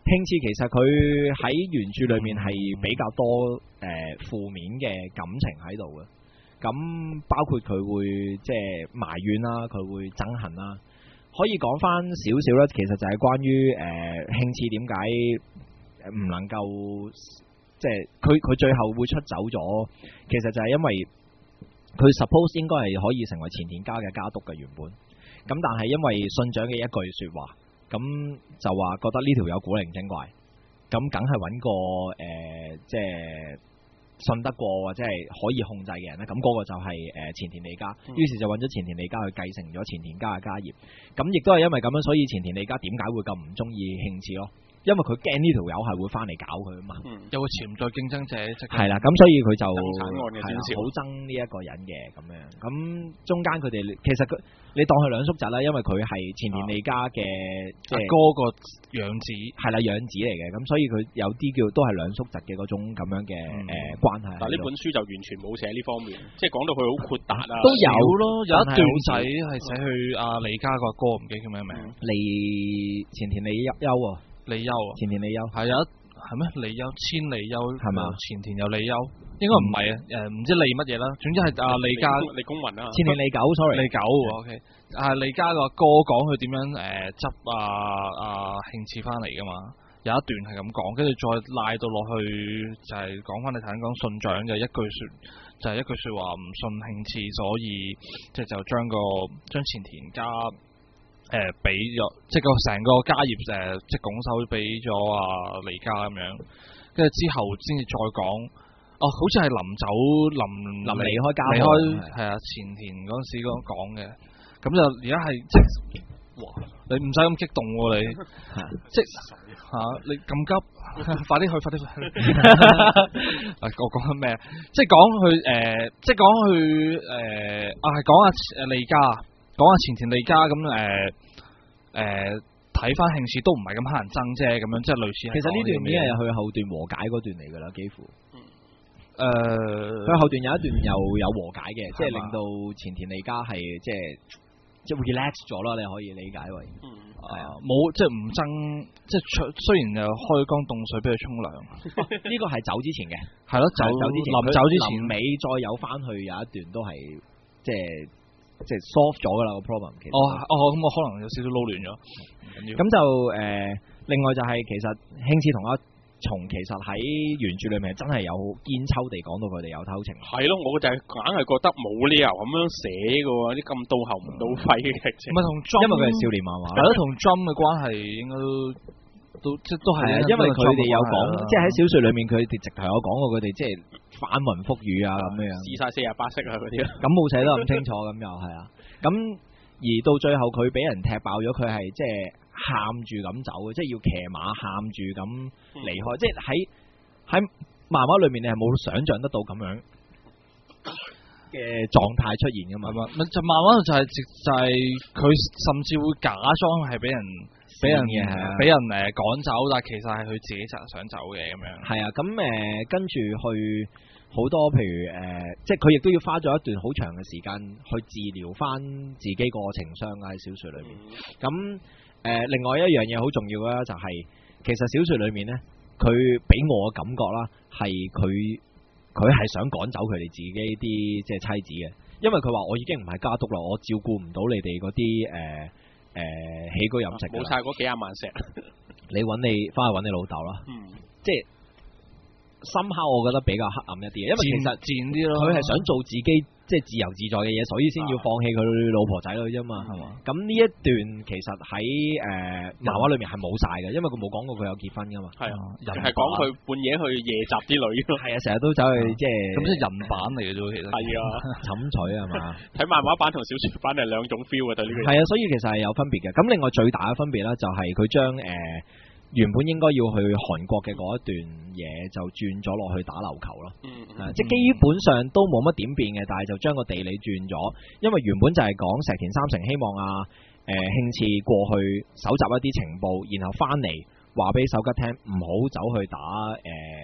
慶次其實佢喺原著裏面係比較多誒、呃、負面嘅感情喺度嘅，咁包括佢會即係埋怨啦，佢會憎恨啦。可以講翻少少啦，其實就係關於誒慶次點解唔能夠即係佢佢最後會出走咗，其實就係因為佢 suppose 應該係可以成為前田家嘅家督嘅原本，咁但係因為信長嘅一句説話。咁就話覺得呢條友古靈精怪，咁梗係揾個誒、呃，即係信得過或者係可以控制嘅人咧。咁、那、嗰個就係誒前田利家，嗯、於是就揾咗前田利家去繼承咗前田家嘅家業。咁亦都係因為咁樣，所以前田利家點解會咁唔中意慶次咯？因為佢驚呢條友係會翻嚟搞佢啊嘛，嗯、有個潛在競爭者，係啦，咁所以佢就係好憎呢一個人嘅咁樣。咁中間佢哋其實佢你當佢兩叔侄啦，因為佢係前田利家嘅即係哥個養子，係啦養子嚟嘅，咁所以佢有啲叫都係兩叔侄嘅嗰種咁樣嘅誒、嗯呃、關係。但係呢本書就完全冇寫呢方面，即係講到佢好豁達啊，都有咯，有一段仔係寫去阿利家個阿哥，唔記得叫咩名，利前田利休啊。利休啊，前田利休係有一係咩？利休千利休係嘛？前田有利休，應該唔係啊，誒唔知利乜嘢啦。總之係阿利家利公文啊，前田利九 sorry 利九 OK，啊利家個哥講佢點樣誒執啊啊慶次翻嚟噶嘛？有一段係咁講，跟住再拉到落去就係講翻你頭先講信長嘅一句說，就係、是、一句說話唔信慶次，所以即係就將個將前田家。誒俾咗，即係個成個家業誒，即係拱手俾咗啊利家咁樣，跟住之後先至再講，哦，好似係臨走臨臨離開家，離開係啊前田嗰陣時嗰講嘅，咁就而家係即係，哇！你唔使咁激動喎、啊、你，即係嚇、啊、你咁急，快啲去，快啲去！我講緊咩？即係講去誒，即係講去誒啊，係講下誒利家。講下前田利家咁誒誒睇翻慶次都唔係咁乞人憎啫，咁樣即係類似。其實呢段已經係去後段和解嗰段嚟㗎啦，幾乎。誒、嗯，佢、呃、後段有一段又有和解嘅，即係令到前田利家係即係即係 relax 咗啦，你可以理解為。嗯。係啊，冇即係唔爭，即係雖然又開缸凍水俾佢沖涼。呢個係走之前嘅。係咯，走走之前。臨走之前尾再有翻去有一段都係即係。即係 solve 咗㗎啦個 problem，其實哦哦咁我可能有少少撈亂咗，咁就誒、呃、另外就係其實慶次同阿松其實喺原著裏面真係有堅抽地講到佢哋有偷情，係咯，我就係硬係覺得冇理由咁樣寫嘅喎，啲咁到喉唔到肺嘅劇情，唔係同 Drum，因為佢係少年漫畫，係咯，同 Drum 嘅關係應該都都即都係，因為佢哋有講，即係喺小說裏面佢哋直頭有講過佢哋即係。翻雲覆雨啊咁樣，試晒四十八式啊嗰啲，咁冇寫得咁清楚，咁又係啊，咁而到最後佢俾人踢爆咗，佢係即係喊住咁走嘅，即係要騎馬喊住咁離開，嗯、即係喺喺漫畫裏面你係冇想象得到咁樣嘅狀態出現噶嘛？咪就漫畫就係、是、就係、是、佢甚至會假裝係俾人。俾人嘅，俾人誒趕走，但係其實係佢自己就想走嘅咁樣。係啊，咁誒跟住去好多，譬如誒、呃，即係佢亦都要花咗一段好長嘅時間去治療翻自己個情傷喺小説裏面。咁誒、呃，另外一樣嘢好重要嘅就係、是，其實小説裏面咧，佢俾我嘅感覺啦，係佢佢係想趕走佢哋自己啲即係妻子嘅，因為佢話我已經唔係家督啦，我照顧唔到你哋嗰啲誒。呃誒，起居飲食冇晒嗰幾廿萬石，你揾你翻去揾你老豆啦。嗯，即係深刻，我覺得比較黑暗一啲，因為其實賤啲咯，佢係想做自己即係自由自在嘅嘢，所以先要放棄佢老婆仔女啫嘛，係嘛？咁呢一段其實喺誒漫畫裏面係冇晒嘅，因為佢冇講過佢有結婚噶嘛。係啊，係講佢半夜去夜襲啲女。係啊，成日都走去即係咁即係人版嚟嘅啫，其實係啊，寢取係嘛？睇漫畫版同小說版係兩種 feel 嘅對呢個。係啊，所以其實係有分別嘅。咁另外最大嘅分別咧，就係佢將誒。原本應該要去韓國嘅嗰一段嘢就轉咗落去打琉球咯，嗯嗯、即係基本上都冇乜點變嘅，但係就將個地理轉咗，因為原本就係講石田三成希望啊誒慶次過去搜集一啲情報，然後翻嚟話俾手吉聽唔好走去打誒、呃、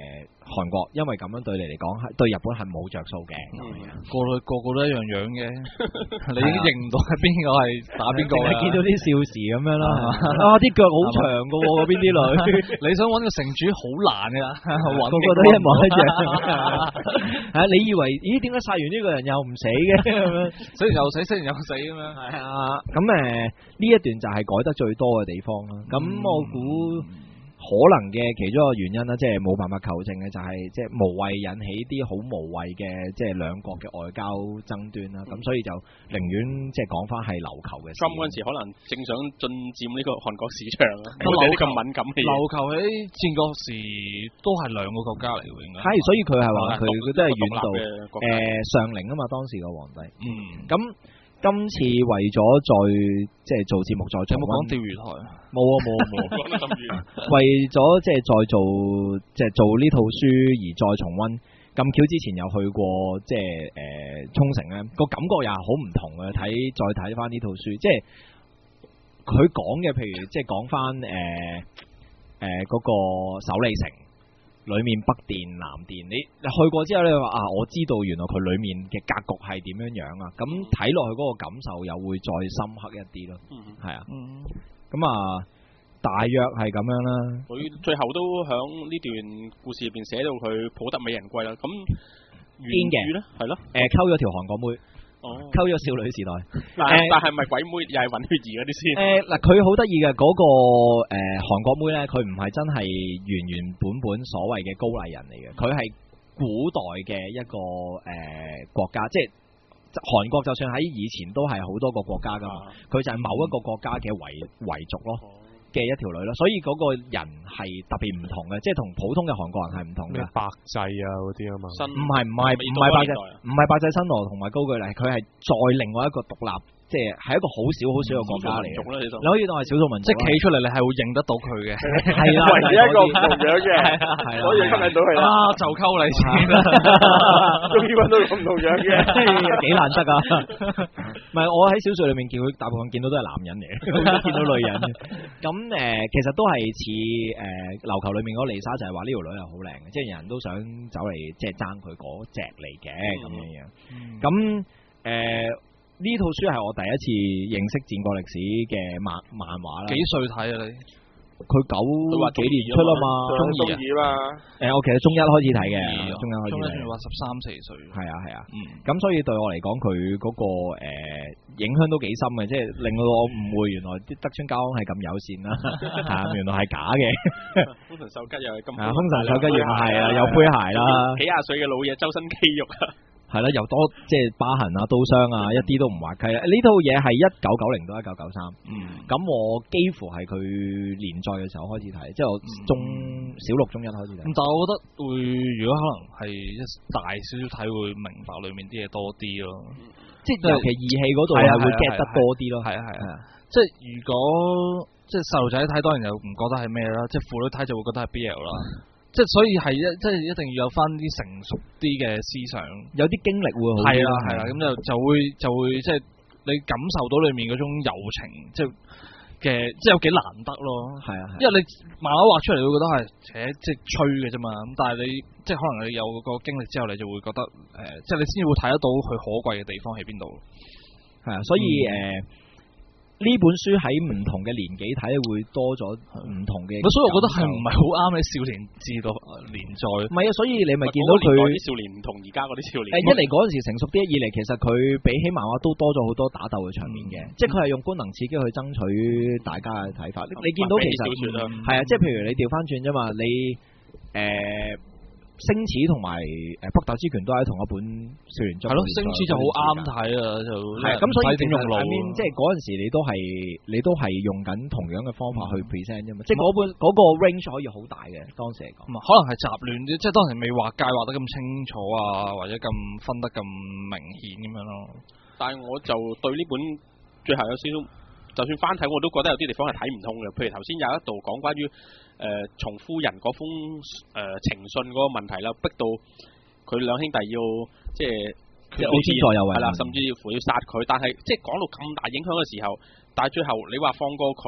韓國，因為咁樣對你嚟講係對日本係冇着數嘅。 個個個都一樣樣嘅，你已經認唔到係邊個係打邊個啦。 見到啲少時咁樣啦，啊啲腳好長噶喎，嗰邊啲女， 你想揾個城主好難噶， 個個都一模一樣。係你以為咦點解殺完呢個人又唔死嘅咁樣？ 死完又死，死完又死咁樣。 係啊，咁誒呢一段就係改得最多嘅地方啦。咁我估。可能嘅其中一個原因啦，即係冇辦法求證嘅，就係即係無謂引起啲好無謂嘅即係兩國嘅外交爭端啦。咁、嗯、所以就寧願即係講翻係琉球嘅事。咁嗰陣時可能正想進佔呢個韓國市場啊，冇啲咁敏感嘅嘢。琉球喺戰國時都係兩個國家嚟嘅，應該係，所以佢係話佢佢都係遠到誒上陵啊嘛，當時個皇帝。嗯，咁。今次為咗再即係做節目再重溫，有冇講釣魚台？冇啊冇啊冇。講得咁遠。為咗即係再做即係做呢套書而再重溫，咁巧之前又去過即係誒沖繩咧，個感覺又係好唔同嘅。睇再睇翻呢套書，即係佢講嘅，譬如即係講翻誒誒嗰個首里城。裏面北殿、南殿，你你去過之後咧話啊，我知道原來佢裏面嘅格局係點樣樣啊，咁睇落去嗰個感受又會再深刻一啲咯，係啊，咁啊大約係咁樣啦。佢最後都響呢段故事入邊寫到佢抱得美人歸啦，咁原著咧係咯，誒溝咗條韓國妹。哦，溝咗少女時代，但係但係咪鬼妹又係混血兒嗰啲先？誒嗱，佢好得意嘅嗰個誒韓國妹咧，佢唔係真係原原本本所謂嘅高麗人嚟嘅，佢係古代嘅一個誒國家，即係韓國就算喺以前都係好多個國家噶嘛，佢就係某一個國家嘅遺遺族咯。嘅一條女咯，所以嗰個人係特別唔同嘅，即係同普通嘅韓國人係唔同嘅。百濟啊嗰啲啊嘛，唔係唔係唔係百濟，唔係百濟新羅同埋高句麗，佢係再另外一個獨立，即係係一個好少好少嘅國家嚟嘅。你可以當係少數民族，即係企出嚟你係會認得到佢嘅。係啦，唯一一個唔同樣嘅，所以吸引到佢啦。啊，就溝你先啦，終於揾到咁唔同樣嘅，幾難得啊！唔係我喺小說裏面見佢大部分見到都係男人嚟嘅，好少見到女人。咁誒、呃，其實都係似誒琉球裏面嗰個麗莎，就係話呢條女係好靚嘅，即係人人都想走嚟即係爭佢嗰隻嚟嘅咁樣樣。咁誒呢套書係我第一次認識戰國歷史嘅漫漫畫啦。幾歲睇啊你？佢九幾年出啦嘛，中二嘛。誒，我其實中一開始睇嘅，中一開始睇。中一仲要話十三四歲。係啊係啊。嗯。咁所以對我嚟講，佢嗰個誒影響都幾深嘅，即係令到我誤會原來啲德川家康係咁友善啦，係啊，原來係假嘅。豐臣秀吉又係咁。啊，豐臣秀吉又係啊，有灰鞋啦。幾廿歲嘅老嘢，周身肌肉啊。係啦，又多即係疤痕啊、刀傷啊，一啲都唔滑稽啦。呢套嘢係一九九零到一九九三，咁我幾乎係佢連載嘅時候開始睇，即係我中小六中一開始睇。但係我覺得會，如果可能係一大少少睇，會明白裏面啲嘢多啲咯。即係尤其義氣嗰度係會 get 得多啲咯。係啊係啊，即係如果即係細路仔睇，當然又唔覺得係咩啦。即係婦女睇就會覺得係 B L 啦。即係所以係一即係一定要有翻啲成熟啲嘅思想，有啲經歷會好啲。係啦係啦，咁就就會就會即係你感受到裏面嗰種友情，即係嘅即係有幾難得咯。係啊，因為你漫畫畫出嚟會覺得係且即係吹嘅啫嘛。咁但係你即係可能你有個經歷之後，你就會覺得誒、呃，即係你先至會睇得到佢可貴嘅地方喺邊度。係啊，所以誒。嗯呃呢本書喺唔同嘅年紀睇會多咗唔同嘅，所以我覺得係唔係好啱你少年至到連載。唔係啊，所以你咪見到佢啲少年唔同而家嗰啲少年。誒，一嚟嗰陣時成熟啲，二嚟其實佢比起漫畫都多咗好多打鬥嘅場面嘅，嗯、即係佢係用官能刺激去爭取大家嘅睇法。嗯、你見到其實係啊，即係譬如你調翻轉啫嘛，你誒。呃星矢同埋誒北斗之拳都係同一本少年中。係咯，星矢就好啱睇啊，就係咁，所以其實裏面即係嗰陣時你都係你都係用緊同樣嘅方法去 present 啫嘛，即係嗰本嗰個 range 可以好大嘅當時嚟講。可能係雜亂啲，即係當時未畫界畫得咁清楚啊，或者咁分得咁明顯咁樣咯。但係我就對呢本最後有少少，就算翻睇我都覺得有啲地方係睇唔通嘅。譬如頭先有一度講關於。誒、呃，從夫人嗰封誒、呃、情信嗰個問題啦，逼到佢兩兄弟要即係即係好天助有為啦，甚至乎要殺佢。但係即係講到咁大影響嘅時候，但係最後你話放過佢，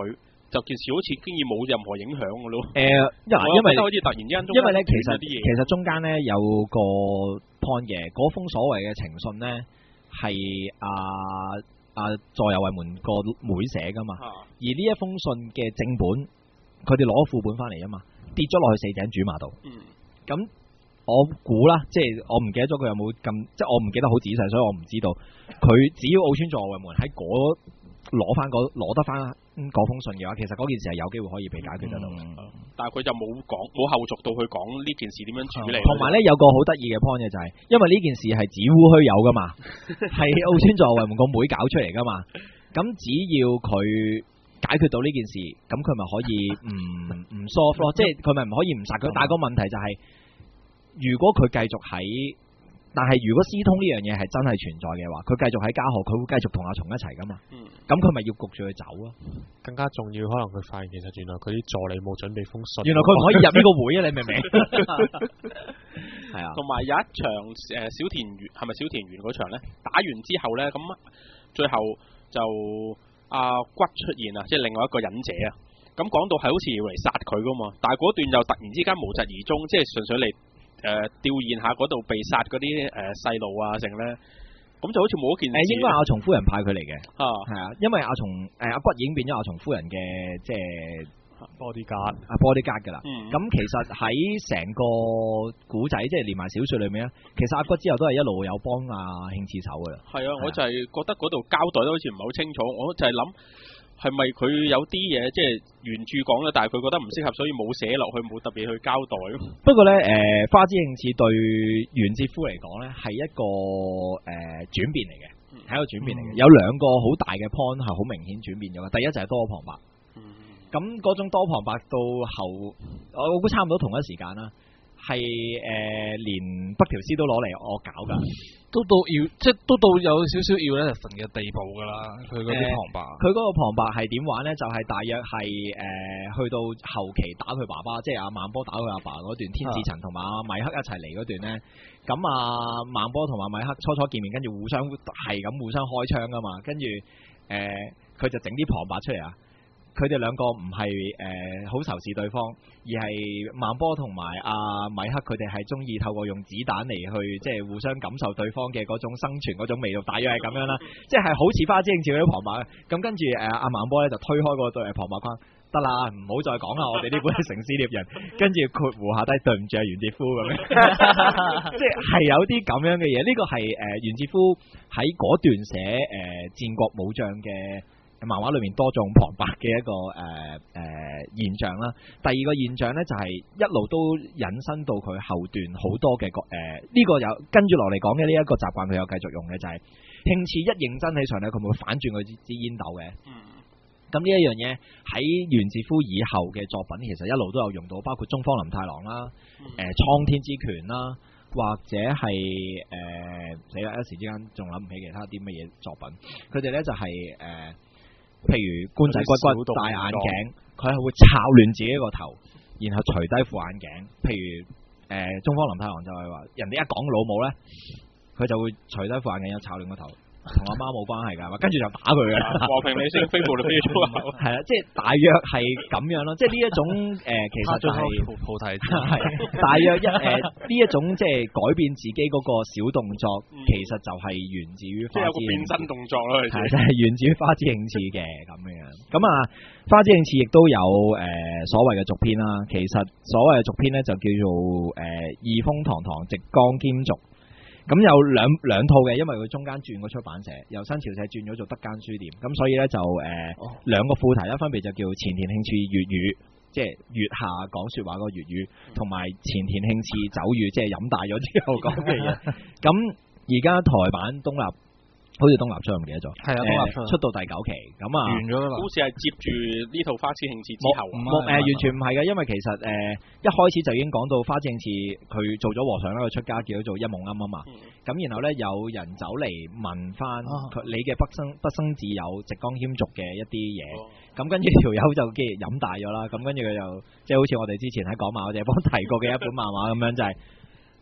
就件事好似經已冇任何影響嘅咯。 誒、呃，因為因為好似突然之間， 因為咧其實其實中間咧有個 point 嘅，嗰封所謂嘅情信咧係阿阿座右衛門個妹寫噶嘛，啊、而呢一封信嘅正本，佢哋攞副本翻嚟啊嘛，跌咗落去四井主馬度。嗯，咁我估啦，即係我唔記得咗佢有冇咁，即係我唔記得好仔細，所以我唔知道。佢只要奧川座右衛門喺嗰攞翻嗰攞得翻嗰封信嘅話，其實嗰件事係有機會可以被解決得到。嗯、但係佢就冇講冇後續到去講呢件事點樣處理。同埋咧有個好得意嘅 point 嘅就係、是，因為呢件事係子烏虛有噶嘛，係奧川座右衛門個妹搞出嚟噶嘛。咁只要佢解決到呢件事，咁佢咪可以唔唔 soft 咯，即係佢咪唔可以唔殺佢。但係個問題就係、是，如果佢繼續喺。但係如果私通呢樣嘢係真係存在嘅話，佢繼續喺加賀，佢會繼續同阿松一齊噶嘛？咁佢咪要焗住佢走咯？ 更加重要，可能佢發現其實原來佢啲助理冇準備封信， 原來佢唔可以入呢個會啊！你明唔明？係啊。同埋有一場誒小田園係咪小田園嗰場咧？打完之後咧，咁最後就阿骨出現啊，即係另外一個忍者啊。咁講到係好似要嚟殺佢噶嘛，但係嗰段又突然之間無疾而終，即係純粹嚟。誒、呃，吊唁下嗰度被殺嗰啲誒細路啊，成咧，咁就好似冇一件事。誒、呃，應該阿松夫人派佢嚟嘅，啊，係啊，因為阿松誒阿骨已經變咗阿松夫人嘅即係 bodyguard，阿 bodyguard 噶啦。咁、嗯、其實喺成個古仔，即係連埋小說裏面咧，其實阿骨之後都係一路有幫阿慶次手噶啦。係啊，我就係覺得嗰度交代都好似唔係好清楚，我就係諗。係咪佢有啲嘢即係原著講咧，但係佢覺得唔適合，所以冇寫落去，冇特別去交代。不過咧，誒、呃，花之慶次對源治夫嚟講咧，係一個誒轉、呃、變嚟嘅，係、嗯、一個轉變嚟嘅。嗯、有兩個好大嘅 point 係好明顯轉變咗嘅。第一就係多旁白，咁嗰、嗯、種多旁白到後，我估差唔多同一時間啦。係誒、呃，連北條司都攞嚟惡搞噶，都到要即係都到有少少要咧神嘅地步噶啦。佢嗰啲旁白，佢嗰、呃、個旁白係點玩咧？就係、是、大約係誒、呃、去到後期打佢爸爸，即係阿萬波打佢阿爸嗰段，天志陳同埋阿米克一齊嚟嗰段咧。咁啊，萬波同埋米克初初見面，跟住互相係咁互相開槍噶嘛。跟住誒，佢、呃、就整啲旁白出嚟啊！佢哋兩個唔係誒好仇視對方，而係萬波同埋阿米克佢哋係中意透過用子彈嚟去即係互相感受對方嘅嗰種生存嗰種味道，大約係咁樣啦。即係好似花之慶次嗰啲旁白。咁跟住誒阿萬波咧就推開個對旁白框，得啦，唔好再講啦，我哋呢本係城市獵人。跟住括弧下低對唔住啊源治夫咁樣，即係係有啲咁樣嘅嘢。呢、這個係誒源治夫喺嗰段寫誒、呃、戰國武將嘅漫畫裏面多種旁白嘅一個誒誒、呃呃、現象啦。第二個現象咧就係、是、一路都引申到佢後段好多嘅個誒呢個有跟住落嚟講嘅呢一個習慣，佢有繼續用嘅就係、是、慶次一認真起上嚟，佢會反轉佢支支煙斗嘅。嗯。咁呢一樣嘢喺源治夫以後嘅作品，其實一路都有用到，包括中方林太郎啦、誒、呃、蒼天之拳啦，或者係誒死啦一時之間仲諗唔起其他啲乜嘢作品。佢哋咧就係、是、誒。呃譬如官仔骨骨戴眼鏡，佢係會抄亂自己個頭，然後除低副眼鏡。譬如誒、呃，中方林太郎就係話，人哋一講老母咧，佢就會除低副眼鏡，又抄亂個頭，同阿媽冇關係噶，跟住就打佢噶啦。和平理性非暴力非粗口。係啦，即係大約係咁樣咯。即係呢一種誒、呃，其實就係菩提。係大約一誒呢一種即係改變自己嗰個小動作，嗯、其實就係源自於花之。即係有個變身動作咯。係就係、是、源自於花之慶次嘅咁樣。咁啊，花之慶次亦都有誒、呃、所謂嘅續篇啦。其實所謂嘅續篇咧就叫做誒義風堂堂直江兼續。咁有兩兩套嘅，因為佢中間轉個出版社，由新潮社轉咗做德間書店，咁所以咧就誒、呃哦、兩個副題咧分別就叫前田慶次粵語，即係月下講説話嗰個粵語，同埋、嗯、前田慶次酒語，即係飲大咗之後講嘅嘢。咁而家台版東立。好似東立出，唔記得咗。係啊，東立出出到第九期，咁啊完咗啦。好似係接住呢套花之慶次之後。冇誒，完全唔係嘅，因為其實誒、呃、一開始就已經講到花之慶次佢做咗和尚啦，佢出家叫做一夢庵啊嘛。咁、嗯、然後咧有人走嚟問翻佢、啊、你嘅畢生畢生自有直江兼續嘅一啲嘢。咁、哦、跟住條友就既然飲大咗啦，咁跟住佢就即係好似我哋之前喺講漫畫者幫提過嘅一本漫畫咁樣就係、是。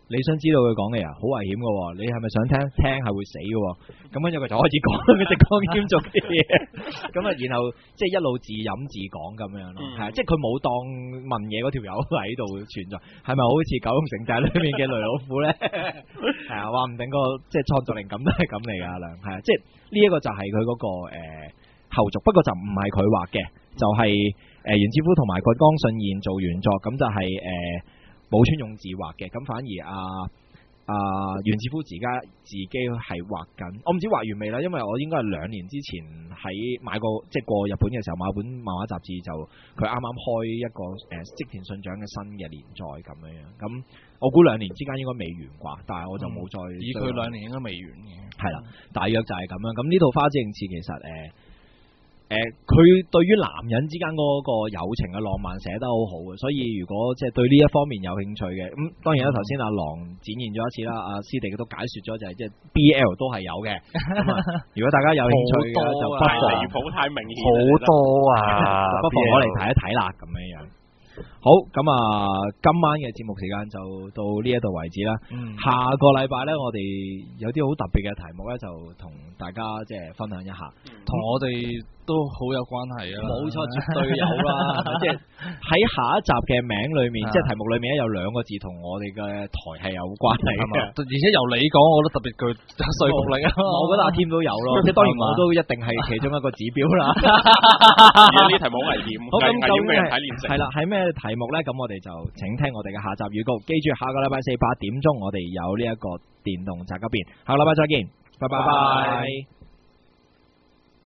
你想知道佢講嘅啊，好危險嘅喎，你係咪想聽？聽係會死嘅喎。咁跟住佢就開始講佢直講兼做嘅嘢，咁啊，然後即係一路自飲自講咁樣咯，係啊、嗯，即係佢冇當問嘢嗰條友喺度存在，係咪好似九龍城寨裏面嘅雷老虎咧？係啊，話唔定個即係創作靈感都係咁嚟㗎，阿亮係啊，即係呢一個就係佢嗰個誒、呃、後續，不過就唔係佢畫嘅，就係、是、誒、呃、袁志夫同埋郭江信彥做原作，咁就係、是、誒。呃冇村用字畫嘅，咁反而阿阿袁志夫自家自己係畫緊，我唔知畫完未啦，因為我應該係兩年之前喺買過即係過日本嘅時候買本漫畫雜誌，就佢啱啱開一個誒織田信長嘅新嘅連載咁樣樣，咁我估兩年之間應該未完啩，但係我就冇再、嗯、 以佢兩年應該未完嘅， 係啦，大約就係咁樣。咁呢套花之影刺其實誒。呃誒，佢、呃、對於男人之間嗰個友情嘅浪漫寫得好好嘅，所以如果即係對呢一方面有興趣嘅，咁、嗯、當然啦，頭先阿郎展現咗一次啦，阿師弟都解說咗就係即係 B L 都係有嘅。如果大家有興趣嘅就不妨離譜太明顯， 好多啊， 不妨攞嚟睇一睇啦，咁樣樣。好，咁啊，今晚嘅節目時間就到呢一度為止啦。嗯、下個禮拜呢，我哋有啲好特別嘅題目呢，就同大家即係分享一下， 同、嗯、我哋都好有關係啊。 冇錯，絕對有啦。即係喺下一集嘅名裏面，即係題目裏面咧有兩個字同我哋嘅台係有關係嘅， 而且由你講，我覺得特別具說服力啊。 我覺得阿添都有咯，即係當然我都一定係其中一個指標啦。 呢題目好危險， 好咁究竟係係啦，係咩題目咧？咁我哋就請聽我哋嘅下集預告。記住下個禮拜四八點鐘，我哋有呢一個電動宅急便。下個禮拜再見，拜拜。